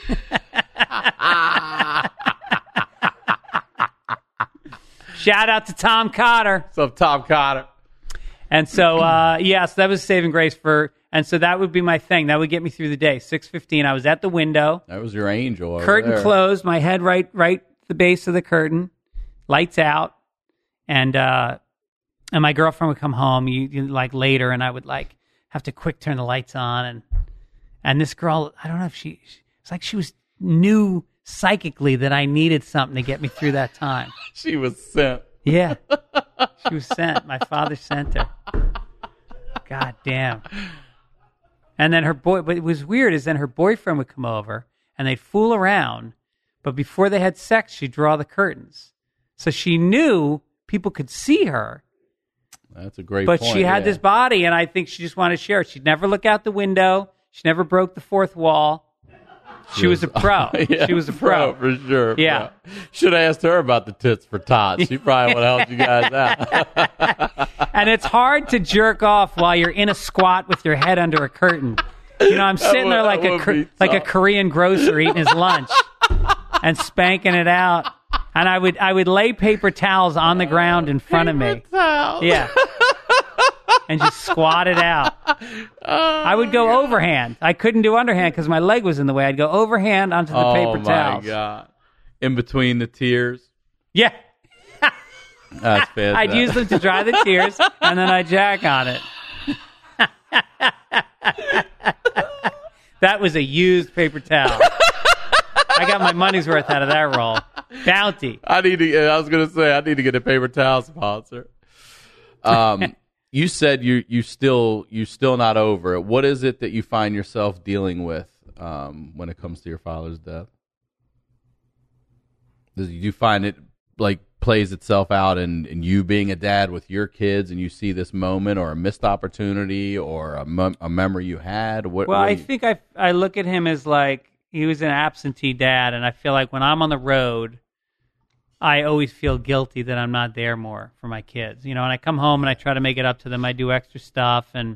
Shout out to Tom Cotter. What's up, Tom Cotter? And so, uh, yes, yeah, so that was saving grace for, and so that would be my thing. That would get me through the day. six fifteen, I was at the window. That was your angel. Over curtain there. Closed, my head right, right at the base of the curtain, lights out, and uh, and my girlfriend would come home, you, you like later, and I would like have to quick turn the lights on, and and this girl, I don't know if she, she it's like she was knew psychically that I needed something to get me through that time. She was sent. Yeah, she was sent. My father sent her. God damn. And then her boy, but it was weird is then her boyfriend would come over and they'd fool around, but before they had sex, she'd draw the curtains. So she knew people could see her. That's a great but point. But she had yeah. this body, and I think she just wanted to share it. She'd never look out the window. She never broke the fourth wall. She, she was, was a pro. Yeah, she was a pro. pro for sure. Yeah. Should have asked her about the tits for tots. She probably would have helped you guys out. And it's hard to jerk off while you're in a squat with your head under a curtain. You know, I'm sitting would, there like a like a Korean grocer eating his lunch and spanking it out. And I would I would lay paper towels on the ground in front paper of me. Towels. Yeah. And just squat it out. Oh, I would go God. overhand. I couldn't do underhand because my leg was in the way. I'd go overhand onto the oh, paper towels. Oh, my God. In between the tears. Yeah. That's fantastic. I'd use them to dry the tears, and then I'd jack on it. That was a used paper towel. I got my money's worth out of that roll. Bounty. I need to. I was going to say I need to get a paper towel sponsor. Um, you said you you still you still not over it. What is it that you find yourself dealing with um, when it comes to your father's death? Do you find it like plays itself out in, in you being a dad with your kids, and you see this moment or a missed opportunity or a, mem- a memory you had? What, well, what I you... think I I look at him as like he was an absentee dad, and I feel like when I'm on the road, I always feel guilty that I'm not there more for my kids. You know, and I come home and I try to make it up to them. I do extra stuff, and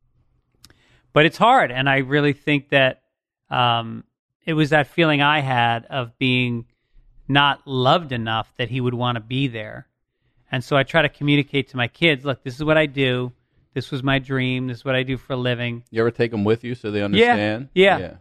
but it's hard, and I really think that um, it was that feeling I had of being not loved enough that he would want to be there. And so I try to communicate to my kids, look, this is what I do. This was my dream. This is what I do for a living. You ever take them with you so they understand? Yeah. Yeah.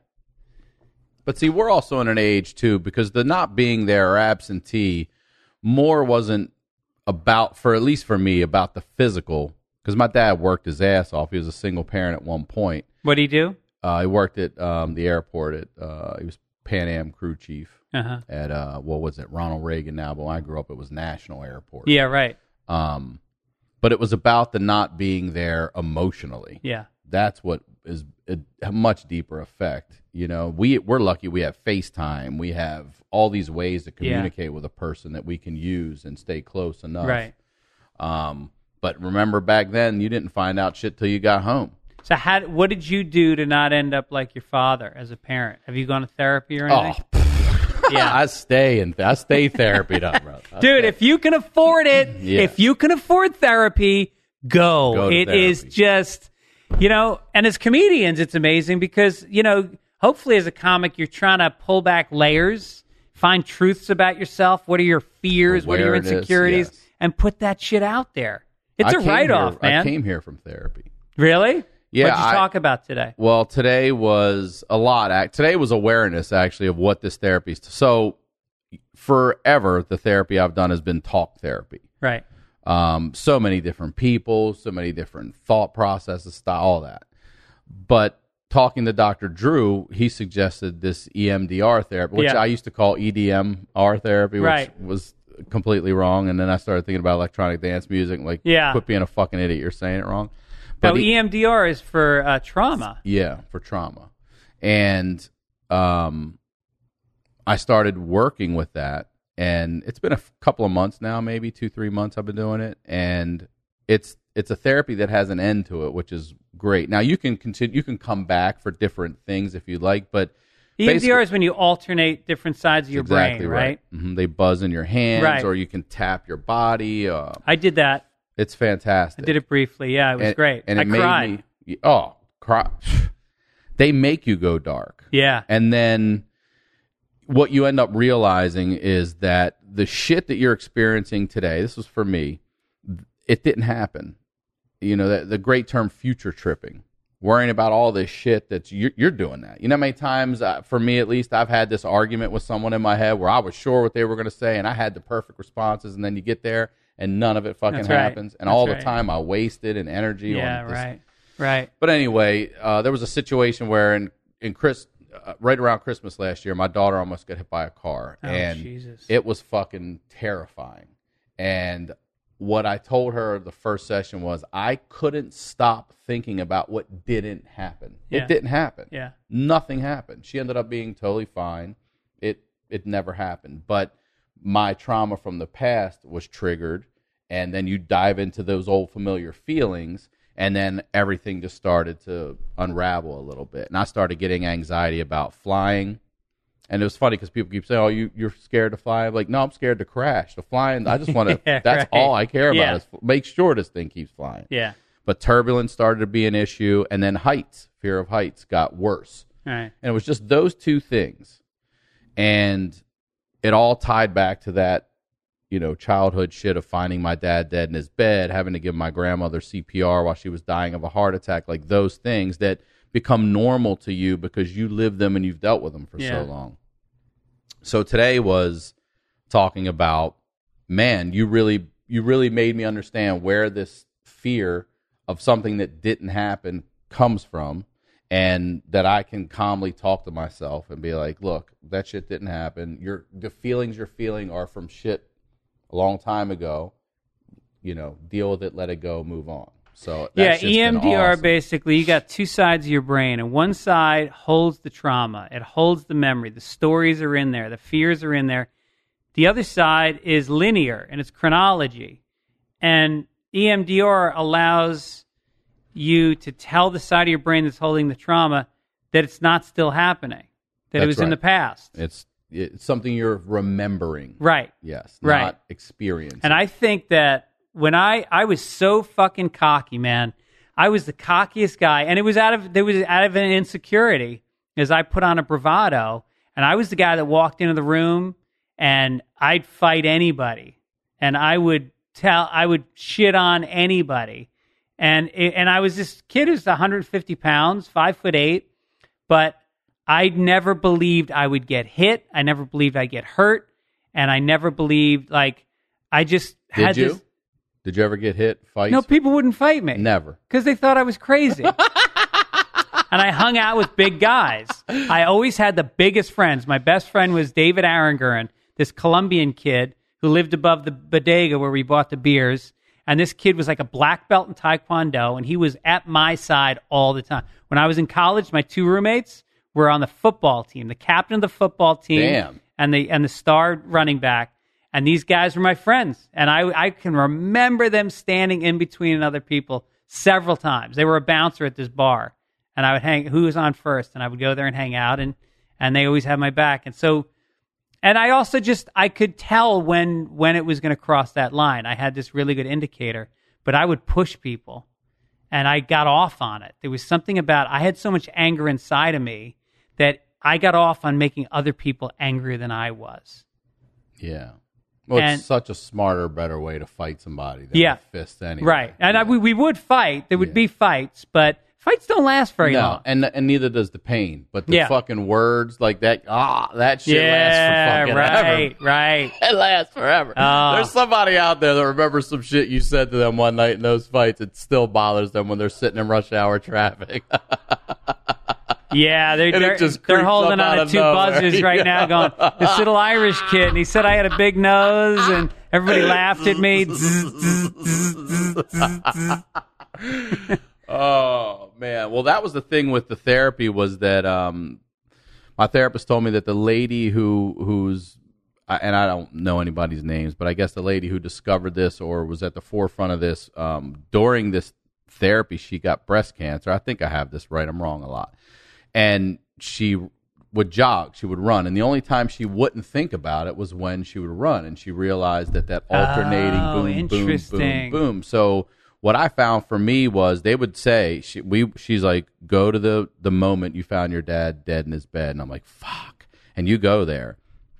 But see, we're also in an age, too, because the not being there or absentee more wasn't about, for at least for me, about the physical. Because my dad worked his ass off. He was a single parent at one point. What did he do? Uh, he worked at um, the airport. At uh, he was Pan Am crew chief uh-huh. at, uh, what was it, Ronald Reagan now. But when I grew up, it was National Airport. Yeah, right. Um, but it was about the not being there emotionally. Yeah. That's what is a, a much deeper effect. You know, we, we're lucky we have FaceTime. We have all these ways to communicate yeah. with a person that we can use and stay close enough. Right. Um, but remember back then, you didn't find out shit till you got home. So how, what did you do to not end up like your father as a parent? Have you gone to therapy or anything? Oh, yeah. I stay in, I stay therapied up, bro. I Dude, stay. if you can afford it, yeah. if you can afford therapy, go. go it therapy. is just, you know, and as comedians, it's amazing because, you know, hopefully as a comic, you're trying to pull back layers, find truths about yourself. What are your fears? Awareness, what are your insecurities? Yes. And put that shit out there. It's I a write-off, man. I came here from therapy. Really? Yeah. What did you I, talk about today? Well, today was a lot. Today was awareness, actually, of what this therapy is. So forever, the therapy I've done has been talk therapy. Right. Um, so many different people, so many different thought processes, style, all that. But talking to Doctor Drew, he suggested this E M D R therapy, which yeah. I used to call E D M R therapy, which right. was completely wrong. And then I started thinking about electronic dance music, like, yeah. quit being a fucking idiot, you're saying it wrong. But no, he, E M D R is for uh, trauma. Yeah, for trauma. And um, I started working with that. And it's been a f- couple of months now, maybe two, three months I've been doing it. And it's it's a therapy that has an end to it, which is great. Now you can continue, you can come back for different things if you like, but E M D R is when you alternate different sides of your exactly brain, right? right. Mm-hmm. They buzz in your hands, Right. or you can tap your body. Uh, I did that. it's fantastic. I did it briefly. Yeah, it was and, great. And it I made cried. me, oh, cry. They make you go dark. Yeah. And then what you end up realizing is that the shit that you're experiencing today, this was for me, it didn't happen. You know, the, the great term future tripping, worrying about all this shit that you're, you're doing that. You know how many times, uh, for me at least, I've had this argument with someone in my head where I was sure what they were going to say and I had the perfect responses, and then you get there and none of it fucking That's right. happens. And That's all right. the time I wasted and energy Yeah, on this. right. Right. But anyway, uh, there was a situation where in, in Chris, uh, right around Christmas last year, my daughter almost got hit by a car. Oh, and Jesus. it was fucking terrifying. And what I told her the first session was I couldn't stop thinking about what didn't happen. Yeah. It didn't happen. Yeah. Nothing happened. She ended up being totally fine. It it never happened. But my trauma from the past was triggered, and then you dive into those old familiar feelings, and then everything just started to unravel a little bit. And I started getting anxiety about flying. And it was funny because people keep saying, "Oh, you you're scared to fly." I'm like, no, I'm scared to crash. The flying, I just want to. Yeah, that's right. all I care about Yeah. is make sure this thing keeps flying. Yeah. But turbulence started to be an issue, and then heights, fear of heights, got worse. All right. And it was just those two things, and it all tied back to that, you know, childhood shit of finding my dad dead in his bed, having to give my grandmother C P R while she was dying of a heart attack, like those things that become normal to you because you lived them and you've dealt with them for Yeah. so long. So today was talking about, man, you really you really made me understand where this fear of something that didn't happen comes from, and that I can calmly talk to myself and be like, look, that shit didn't happen. You're, the feelings you're feeling are from shit a long time ago. You know, deal with it, let it go, move on. So Yeah, that's just E M D R been awesome. basically, you got two sides of your brain, and one side holds the trauma, it holds the memory, the stories are in there, the fears are in there. The other side is linear, and it's chronology. And E M D R allows you to tell the side of your brain that's holding the trauma that it's not still happening, that it That's was in right. the past. It's it's something you're remembering. Right. Yes. Right. Not experiencing. And I think that when I, I was so fucking cocky, man. I was the cockiest guy, and it was out of there was out of an insecurity, as I put on a bravado, and I was the guy that walked into the room and I'd fight anybody, and I would tell I would shit on anybody, and it, and I was this kid who's one hundred fifty pounds, five foot eight, but I never believed I would get hit. I never believed I'd get hurt, and I never believed like I just Did had you? this. Did you ever get hit, fights? No, people wouldn't fight me. Never. Because they thought I was crazy. And I hung out with big guys. I always had the biggest friends. My best friend was David Aranguren, this Colombian kid who lived above the bodega where we bought the beers. And this kid was like a black belt in Taekwondo, and he was at my side all the time. When I was in college, my two roommates were on the football team, the captain of the football team Damn. and the and the star running back. And these guys were my friends. And I, I can remember them standing in between other people several times. They were a bouncer at this bar. And I would hang, who was on first? And I would go there and hang out. And, and they always had my back. And so, and I also just, I could tell when, when it was going to cross that line. I had this really good indicator. But I would push people. And I got off on it. There was something about, I had so much anger inside of me that I got off on making other people angrier than I was. Yeah. Well, And- it's such a smarter, better way to fight somebody than Yeah. with fists anyway. Right. And I, Yeah. we, we would fight. There would Yeah. be fights, but fights don't last very no, long. and and neither does the pain. But the Yeah. fucking words like that, ah, that shit yeah, lasts for fucking right, ever. right. It lasts forever. Oh. There's somebody out there that remembers some shit you said to them one night in those fights. It still bothers them when they're sitting in rush hour traffic. Yeah, they're, And it they're, just they're creeps holding up out on of to two nowhere. buzzers right now going, this little Irish kid, and he said I had a big nose, and everybody laughed at me. Oh man! Well, that was the thing with the therapy was that um, my therapist told me that the lady who who's I, and I don't know anybody's names, but I guess the lady who discovered this or was at the forefront of this um, during this therapy, she got breast cancer. I think I have this right. I'm wrong a lot. And she would jog, she would run, and the only time she wouldn't think about it was when she would run, and she realized that that alternating Oh, boom, boom, boom, interesting. boom. So what I found for me was they would say, she, we, she's like, go to the, the moment you found your dad dead in his bed, and I'm like, fuck, and you go there.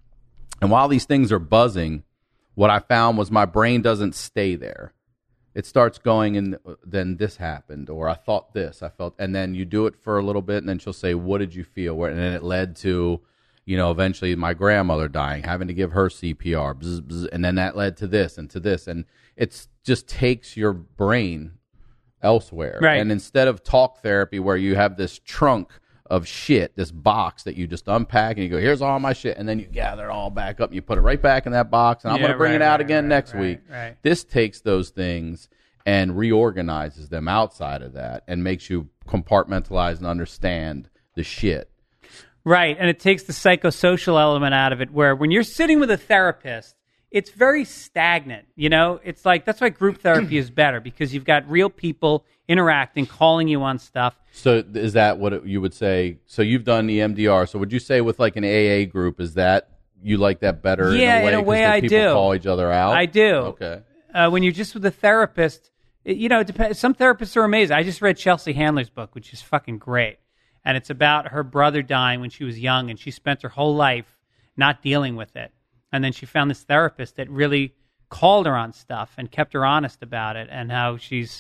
And while these things are buzzing, what I found was my brain doesn't stay there. It starts going, and then this happened, or I thought this, I felt, and then you do it for a little bit, and then she'll say, what did you feel? And then it led to, you know, eventually my grandmother dying, having to give her C P R, bzz, bzz, and then that led to this and to this, and it just takes your brain elsewhere. Right. And instead of talk therapy where you have this trunk of shit, this box that you just unpack, and you go, here's all my shit, and then you gather it all back up, and you put it right back in that box, and I'm Yeah, going to bring right, it out right, again right, next right, week. right. This takes those things and reorganizes them outside of that and makes you compartmentalize and understand the shit. Right, and it takes the psychosocial element out of it, where when you're sitting with a therapist, it's very stagnant, you know? It's like, that's why group therapy is better, because you've got real people interacting, calling you on stuff. So is that what it, you would say? So you've done E M D R. So would you say with like an A A group, is that, you like that better Yeah, in a way? in a 'cause way the I people do. call each other out? I do. Okay. Uh, when you're just with a therapist, it, you know, it depends. Some therapists are amazing. I just read Chelsea Handler's book, which is fucking great. And it's about her brother dying when she was young, and she spent her whole life not dealing with it. And then she found this therapist that really called her on stuff and kept her honest about it, and how she's,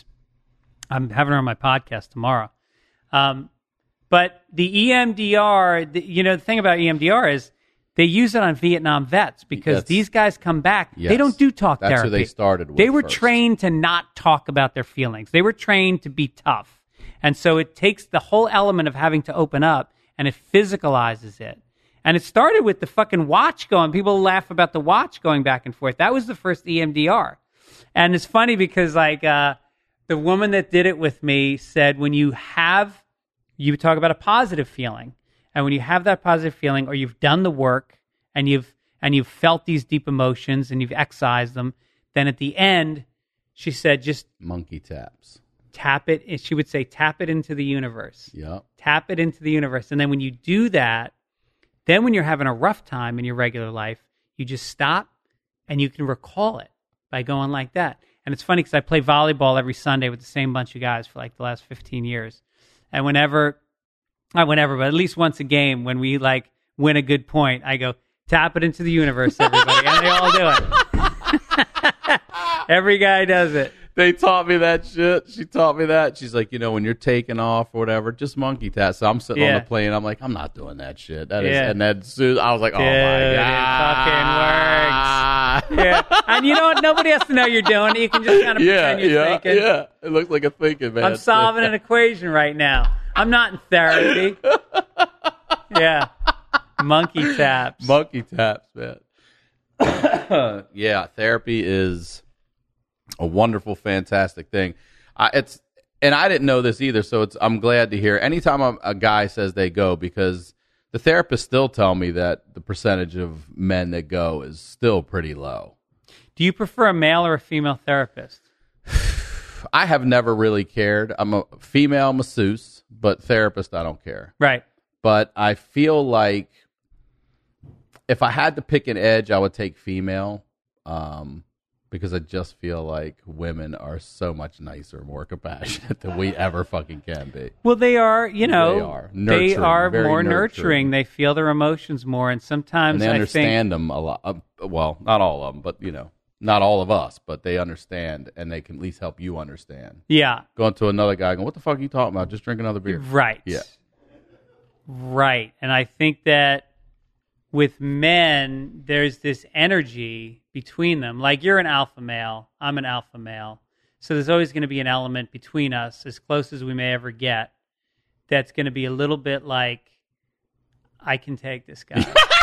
I'm having her on my podcast tomorrow. Um, but the E M D R, the, you know, the thing about E M D R is they use it on Vietnam vets, because That's- these guys come back. Yes. They don't do talk That's therapy. who they started with They were first. trained to not talk about their feelings. They were trained to be tough. And so it takes the whole element of having to open up, and it physicalizes it. And it started with the fucking watch going. People laugh about the watch going back and forth. That was the first E M D R. And it's funny because, like, uh, the woman that did it with me said, when you have, you talk about a positive feeling. And when you have that positive feeling, or you've done the work, and you've and you've felt these deep emotions, and you've excised them, then at the end, she said, just Monkey taps. tap it. She would say, tap it into the universe. Yep. Tap it into the universe. And then when you do that, then when you're having a rough time in your regular life, you just stop, and you can recall it by going like that. And it's funny because I play volleyball every Sunday with the same bunch of guys for like the last fifteen years. And whenever, not whenever, but at least once a game, when we like win a good point, I go, tap it into the universe, everybody. And they all do it. Every guy does it. They taught me that shit. She taught me that. She's like, you know, when you're taking off or whatever, just monkey tap. So I'm sitting Yeah. on the plane. I'm like, I'm not doing that shit. That is, Yeah. and then soon I was like, oh Dude, my it god, fucking works. Yeah. And you know what? Nobody has to know you're doing it. You can just kind of yeah, pretend you're yeah, thinking. yeah. It looks like a thinking man. I'm solving an equation right now. I'm not in therapy. Yeah. Monkey taps. Monkey taps, man. Yeah, therapy is a wonderful, fantastic thing. I, it's and I didn't know this either, so it's I'm glad to hear. Anytime a, a guy says they go, because the therapists still tell me that the percentage of men that go is still pretty low. Do you prefer a male or a female therapist? I have never really cared. I'm a female masseuse, but therapist, I don't care. Right. But I feel like if I had to pick an edge, I would take female, um, because I just feel like women are so much nicer, more compassionate than we ever fucking can be. Well, they are, you know, They are. they Nurturing, are very more nurturing. nurturing. They feel their emotions more, and sometimes And they I understand think, them a lot. Uh, well, not all of them, but, you know, not all of us, but they understand, and they can at least help you understand. yeah, Going to another guy going, what the fuck are you talking about? Just drink another beer. right, Yeah. right. And I think that with men, there's this energy between them. Like, you're an alpha male, I'm an alpha male. So there's always going to be an element between us, as close as we may ever get, that's going to be a little bit like, I can take this guy.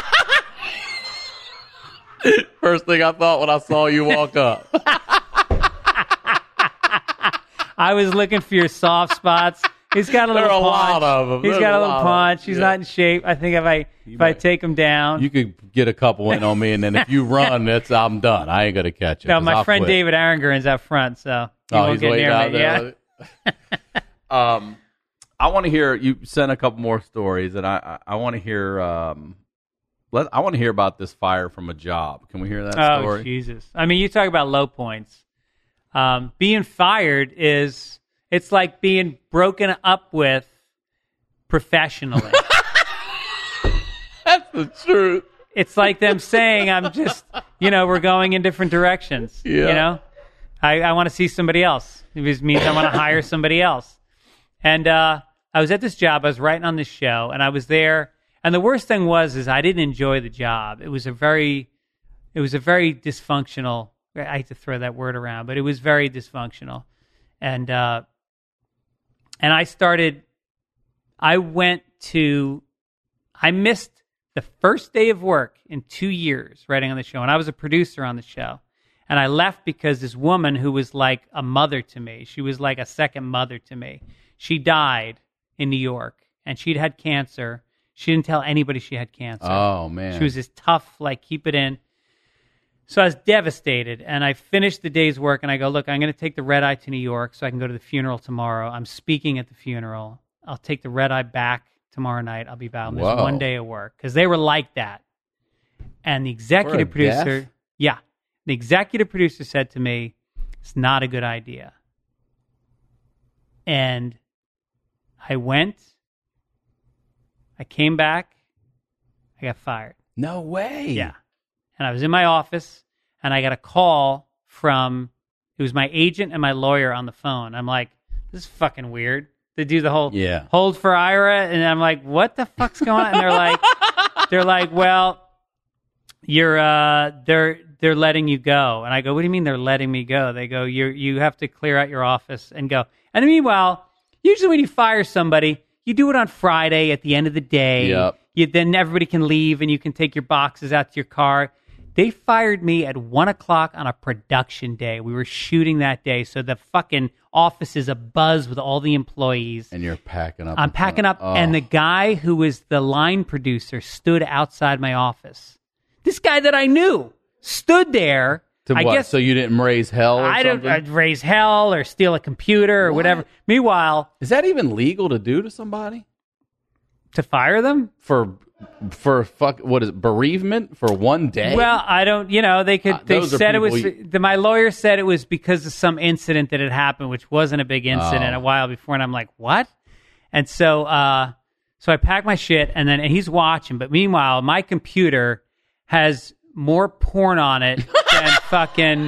First thing I thought when I saw you walk up. I was looking for your soft spots He's got a There little are a punch. lot of them. He's There's got a a little lot of punch. them. He's Yeah. not in shape. I think if I if I might- take him down. You could get a couple in on me, and then if you run, that's I'm done. I ain't gonna catch it. no, 'cause my I'll friend quit. David Arengern's out front, so he Oh, won't he's get waiting near out me. there. Yeah. um, I want to hear you sent a couple more stories, and I I, I want to hear um, let I want to hear about this fire from a job. Can we hear that Oh, story? Jesus. I mean, you talk about low points. Um, being fired is, it's like being broken up with professionally. That's the truth. It's like them saying, I'm just, you know, we're going in different directions. Yeah. You know, I, I want to see somebody else. It just means I want to hire somebody else. And uh, I was at this job. I was writing on this show, and I was there. And the worst thing was, is I didn't enjoy the job. It was a very, it was a very dysfunctional. I hate to throw that word around, but it was very dysfunctional. And uh, and I started. I went to. I missed the first day of work in two years writing on the show, and I was a producer on the show. And I left because this woman who was like a mother to me, she was like a second mother to me. She died in New York, and she'd had cancer. She didn't tell anybody she had cancer. Oh man, She was this tough, like, keep it in. So I was devastated, and I finished the day's work, and I go, look, I'm going to take the red eye to New York so I can go to the funeral tomorrow. I'm speaking at the funeral. I'll take the red eye back tomorrow night. I'll be back. There's Whoa. one day of work, because they were like that. And the executive For a death? producer, yeah, the executive producer said to me, it's not a good idea. And I went, I came back, I got fired. no way. Yeah. And I was in my office, and I got a call from, it was my agent and my lawyer on the phone. I'm like, this is fucking weird. They do the whole Yeah. hold for Ira, and I'm like, what the fuck's going on? And they're like, they're like, well, you're, uh, they're, they're letting you go. And I go, what do you mean they're letting me go? They go, you you have to clear out your office and go. And meanwhile, usually when you fire somebody, you do it on Friday at the end of the day. Yep. You, then everybody can leave, and you can take your boxes out to your car. They fired me at one o'clock on a production day. We were shooting that day, so the fucking office is abuzz with all the employees. And you're packing up. I'm in packing front- up, Oh. and the guy who was the line producer stood outside my office. This guy that I knew stood there. To I what? guess So you didn't raise hell or I don't something? I'd raise hell or steal a computer or What? whatever. Meanwhile, Is that even legal to do to somebody? to fire them? For for fuck what is it, bereavement for one day? Well, I don't. You know, they could. Uh, they those are said it was. people you- the, my lawyer said it was because of some incident that had happened, which wasn't a big incident Oh. a while before. And I'm like, what? And so, uh, so I pack my shit, and then and he's watching. But meanwhile, my computer has more porn on it than fucking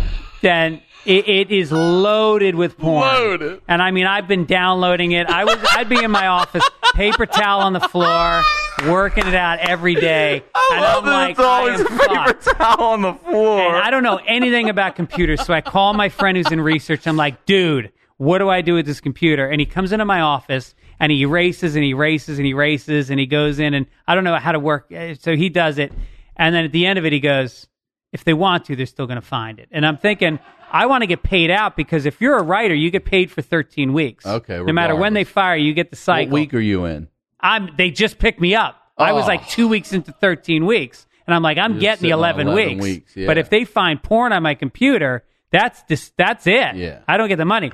than. It, it is loaded with porn. Loaded. And I mean, I've been downloading it. I was, I'd be in my office, paper towel on the floor, working it out every day. and I'm like, I am fucked. towel on the floor. And I don't know anything about computers, so I call my friend who's in research. I'm like, dude, what do I do with this computer? And he comes into my office, and he erases and he erases and he erases, and he goes in, and I don't know how to work. So he does it. And then at the end of it, he goes, if they want to, they're still going to find it. And I'm thinking, I want to get paid out, because if you're a writer, you get paid for thirteen weeks. Okay, No matter when they regardless. fire you, you get the cycle. What week are you in? I'm. They just picked me up. I was Oh. like two weeks into thirteen weeks, and I'm like, I'm You're getting the sitting on eleven, eleven weeks. weeks, yeah. But if they find porn on my computer, that's just that's it. Yeah. I don't get the money.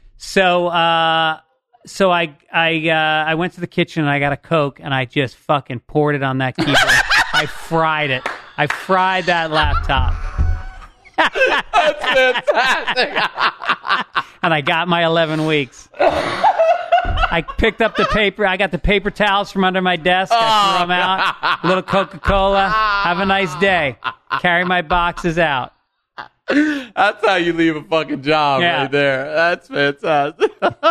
So, uh, so I I uh, I went to the kitchen and I got a Coke, and I just fucking poured it on that keyboard. I fried it. I fried that laptop. Fantastic. And I got my eleven weeks. I picked up the paper. I got the paper towels from under my desk. I threw them out. A little Coca-Cola. Have a nice day. Carry my boxes out. That's how you leave a fucking job Yeah. right there. That's fantastic.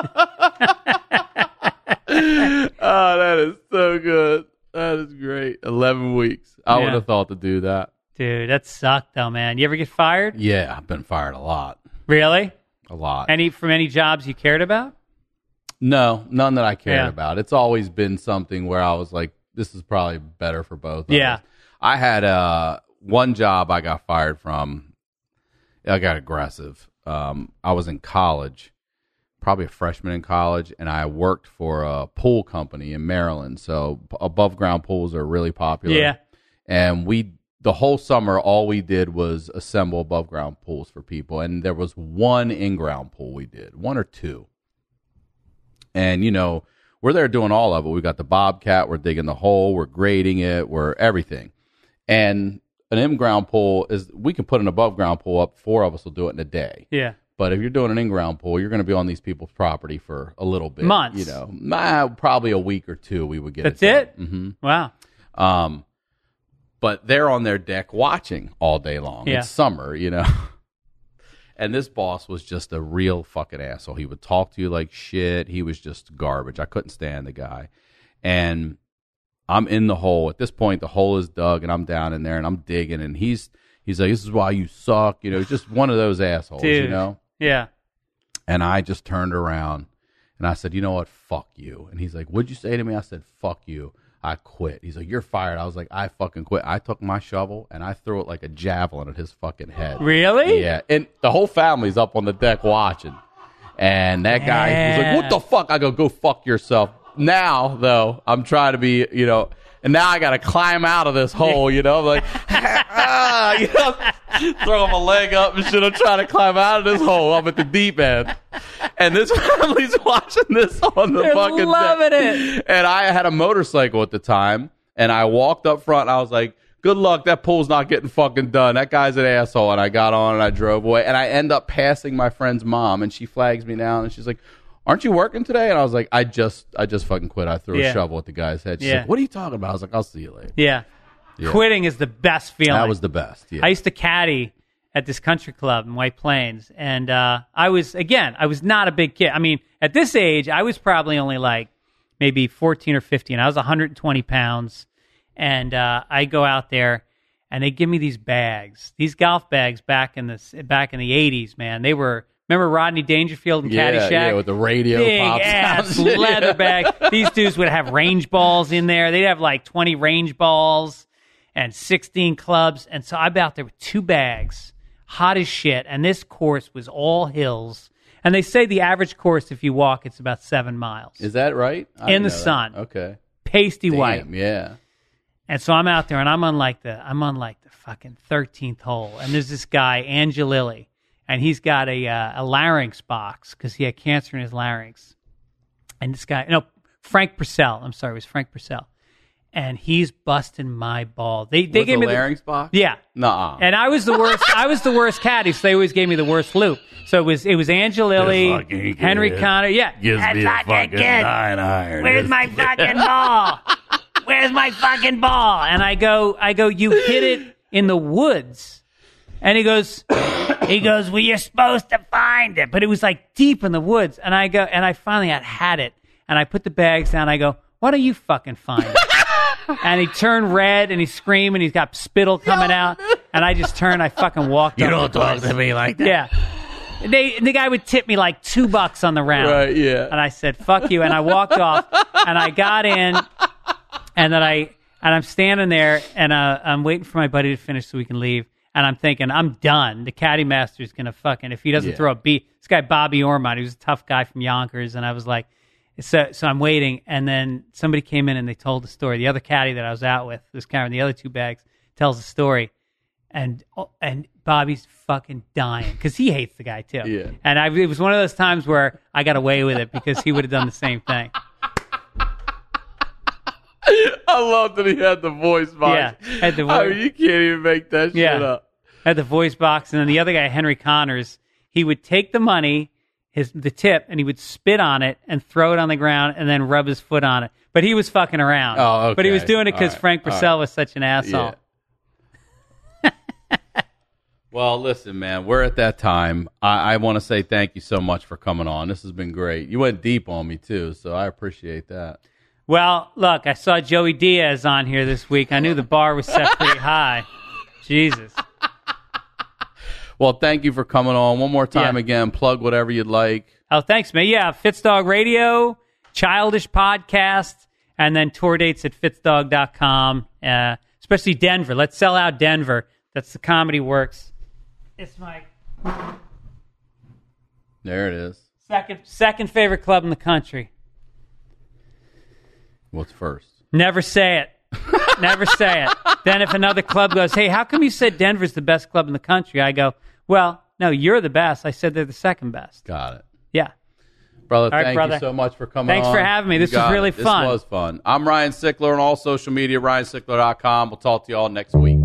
Oh, that is so good. That is great. eleven weeks. I Yeah. would have thought to do that. Dude, that sucked though, man. You ever get fired? Yeah, I've been fired a lot. Really? A lot. Any from any jobs you cared about? No, none that I cared Yeah. about. It's always been something where I was like, this is probably better for both of Yeah. us. I had uh, one job I got fired from. I got aggressive. Um, I was in college, probably a freshman in college, and I worked for a pool company in Maryland. So above ground pools are really popular. Yeah. And we, the whole summer, all we did was assemble above ground pools for people. And there was one in ground pool we did, one or two. And, you know, we're there doing all of it. We got the Bobcat, we're digging the hole, we're grading it, we're everything. And an in-ground pool is, we can put an above-ground pool up. Four of us will do it in a day. Yeah. But if you're doing an in-ground pool, you're going to be on these people's property for a little bit. Months. You know, nah, probably a week or two we would get That's it. it? Mm-hmm. Wow. Um, but they're on their deck watching all day long. Yeah. It's summer, you know. And this boss was just a real fucking asshole. He would talk to you like shit. He was just garbage. I couldn't stand the guy. And I'm in the hole. At this point, the hole is dug, and I'm down in there, and I'm digging. And he's he's like, "This is why you suck." You know, he's just one of those assholes, Dude. you know? Yeah. And I just turned around, and I said, "You know what? Fuck you." And he's like, "What'd you say to me?" I said, "Fuck you. I quit." He's like, "You're fired." I was like, "I fucking quit." I took my shovel, and I threw it like a javelin at his fucking head. Really? Yeah. And the whole family's up on the deck watching. And that guy was like, "What the fuck?" I go, "Go fuck yourself." Now, though, I'm trying to be, you know, and now I got to climb out of this hole, you know, I'm like, ah, you know, throw my leg up and shit. I'm trying to climb out of this hole. I'm at the deep end. And this family's watching this on the They're fucking loving deck. it. And I had a motorcycle at the time, and I walked up front, and I was like, "Good luck, that pool's not getting fucking done. That guy's an asshole." And I got on, and I drove away. And I end up passing my friend's mom, and she flags me down, and she's like, "Aren't you working today?" And I was like, I just I just fucking quit. I threw Yeah. a shovel at the guy's head. She's Yeah. like, "What are you talking about?" I was like, "I'll see you later." Yeah. Yeah. Quitting is the best feeling. That was the best. Yeah. I used to caddy at this country club in White Plains, and uh, I was, again, I was not a big kid. I mean, at this age, I was probably only like maybe fourteen or fifteen. I was one hundred twenty pounds, and uh, I go out there, and they give me these bags, these golf bags back in the back in the eighties. Man, they were. Remember Rodney Dangerfield and yeah, Caddyshack? yeah, with the radio Big pops ass out. leather bag. These dudes would have range balls in there. They'd have like twenty range balls and sixteen clubs. And so I'm out there with two bags, hot as shit. And this course was all hills. And they say the average course, if you walk, it's about seven miles. Is that right? I In didn't the know that. sun. Okay. Pasty Damn, white. yeah. And so I'm out there, and I'm on like the I'm on like the fucking thirteenth hole, and there's this guy Angelilli, and he's got a uh, a larynx box because he had cancer in his larynx. And this guy, no, Frank Purcell. I'm sorry, it was Frank Purcell, and he's busting my ball. They they With gave the me larynx the, box? yeah, Nuh-uh. and I was the worst. I was the worst caddy, so they always gave me the worst loop. So it was it was This Angelilli, fucking Henry kid Connor. Yeah, Gives That me a fucking kid. nine iron. Where's This my kid. fucking ball? Where's my fucking ball? And I go, I go, you hit it in the woods. And he goes, he goes, well, you're supposed to find it. But it was like deep in the woods. And I go, and I finally had had it. And I put the bags down. I go, why don't you fucking find it? And he turned red and he's screaming. He's got spittle coming out. And I just turned, I fucking walked You up don't the talk course. to me like that. Yeah. They, the guy would tip me like two bucks on the round. Right, yeah. And I said, fuck you. And I walked off and I got in and then I, and I'm standing there and uh, I'm waiting for my buddy to finish so we can leave. And I'm thinking, I'm done. The caddy master's going to fucking, if he doesn't Yeah. throw a beat, this guy, Bobby Ormond, he was a tough guy from Yonkers. And I was like, so, so I'm waiting. And then somebody came in and they told the story. The other caddy that I was out with, this guy in the other two bags, tells the story. And, and Bobby's fucking dying because he hates the guy too. Yeah. And I, it was one of those times where I got away with it because he would have done the same thing. I love that he had the voice box. Yeah, had the I voice- mean, you can't even make that shit Yeah. up. At the voice box, and then the other guy, Henry Connors, he would take the money, his the tip, and he would spit on it and throw it on the ground and then rub his foot on it. But he was fucking around. Oh, okay. But he was doing it because All right. Frank All Purcell right. was such an asshole. Yeah. Well, listen, man, we're at that time. I, I want to say thank you so much for coming on. This has been great. You went deep on me, too, so I appreciate that. Well, look, I saw Joey Diaz on here this week. I knew the bar was set pretty high. Jesus. Well, thank you for coming on. One more time Yeah. again, plug whatever you'd like. Oh, thanks, man. Yeah, Fitzdog Radio, Childish Podcast, and then tour dates at fitzdog dot com, uh, especially Denver. Let's sell out Denver. That's the Comedy Works. It's my... There it is. Second, second favorite club in the country. What's first? Never say it. Never say it. Then if another club goes, hey, how come you said Denver's the best club in the country? I go, well, no, you're the best. I said they're the second best. Got it. Yeah. Brother, right, thank brother. you so much for coming Thanks on. for having me. You This was got really it. fun. This was fun. I'm Ryan Sickler on all social media, ryan sickler dot com. We'll talk to you all next week.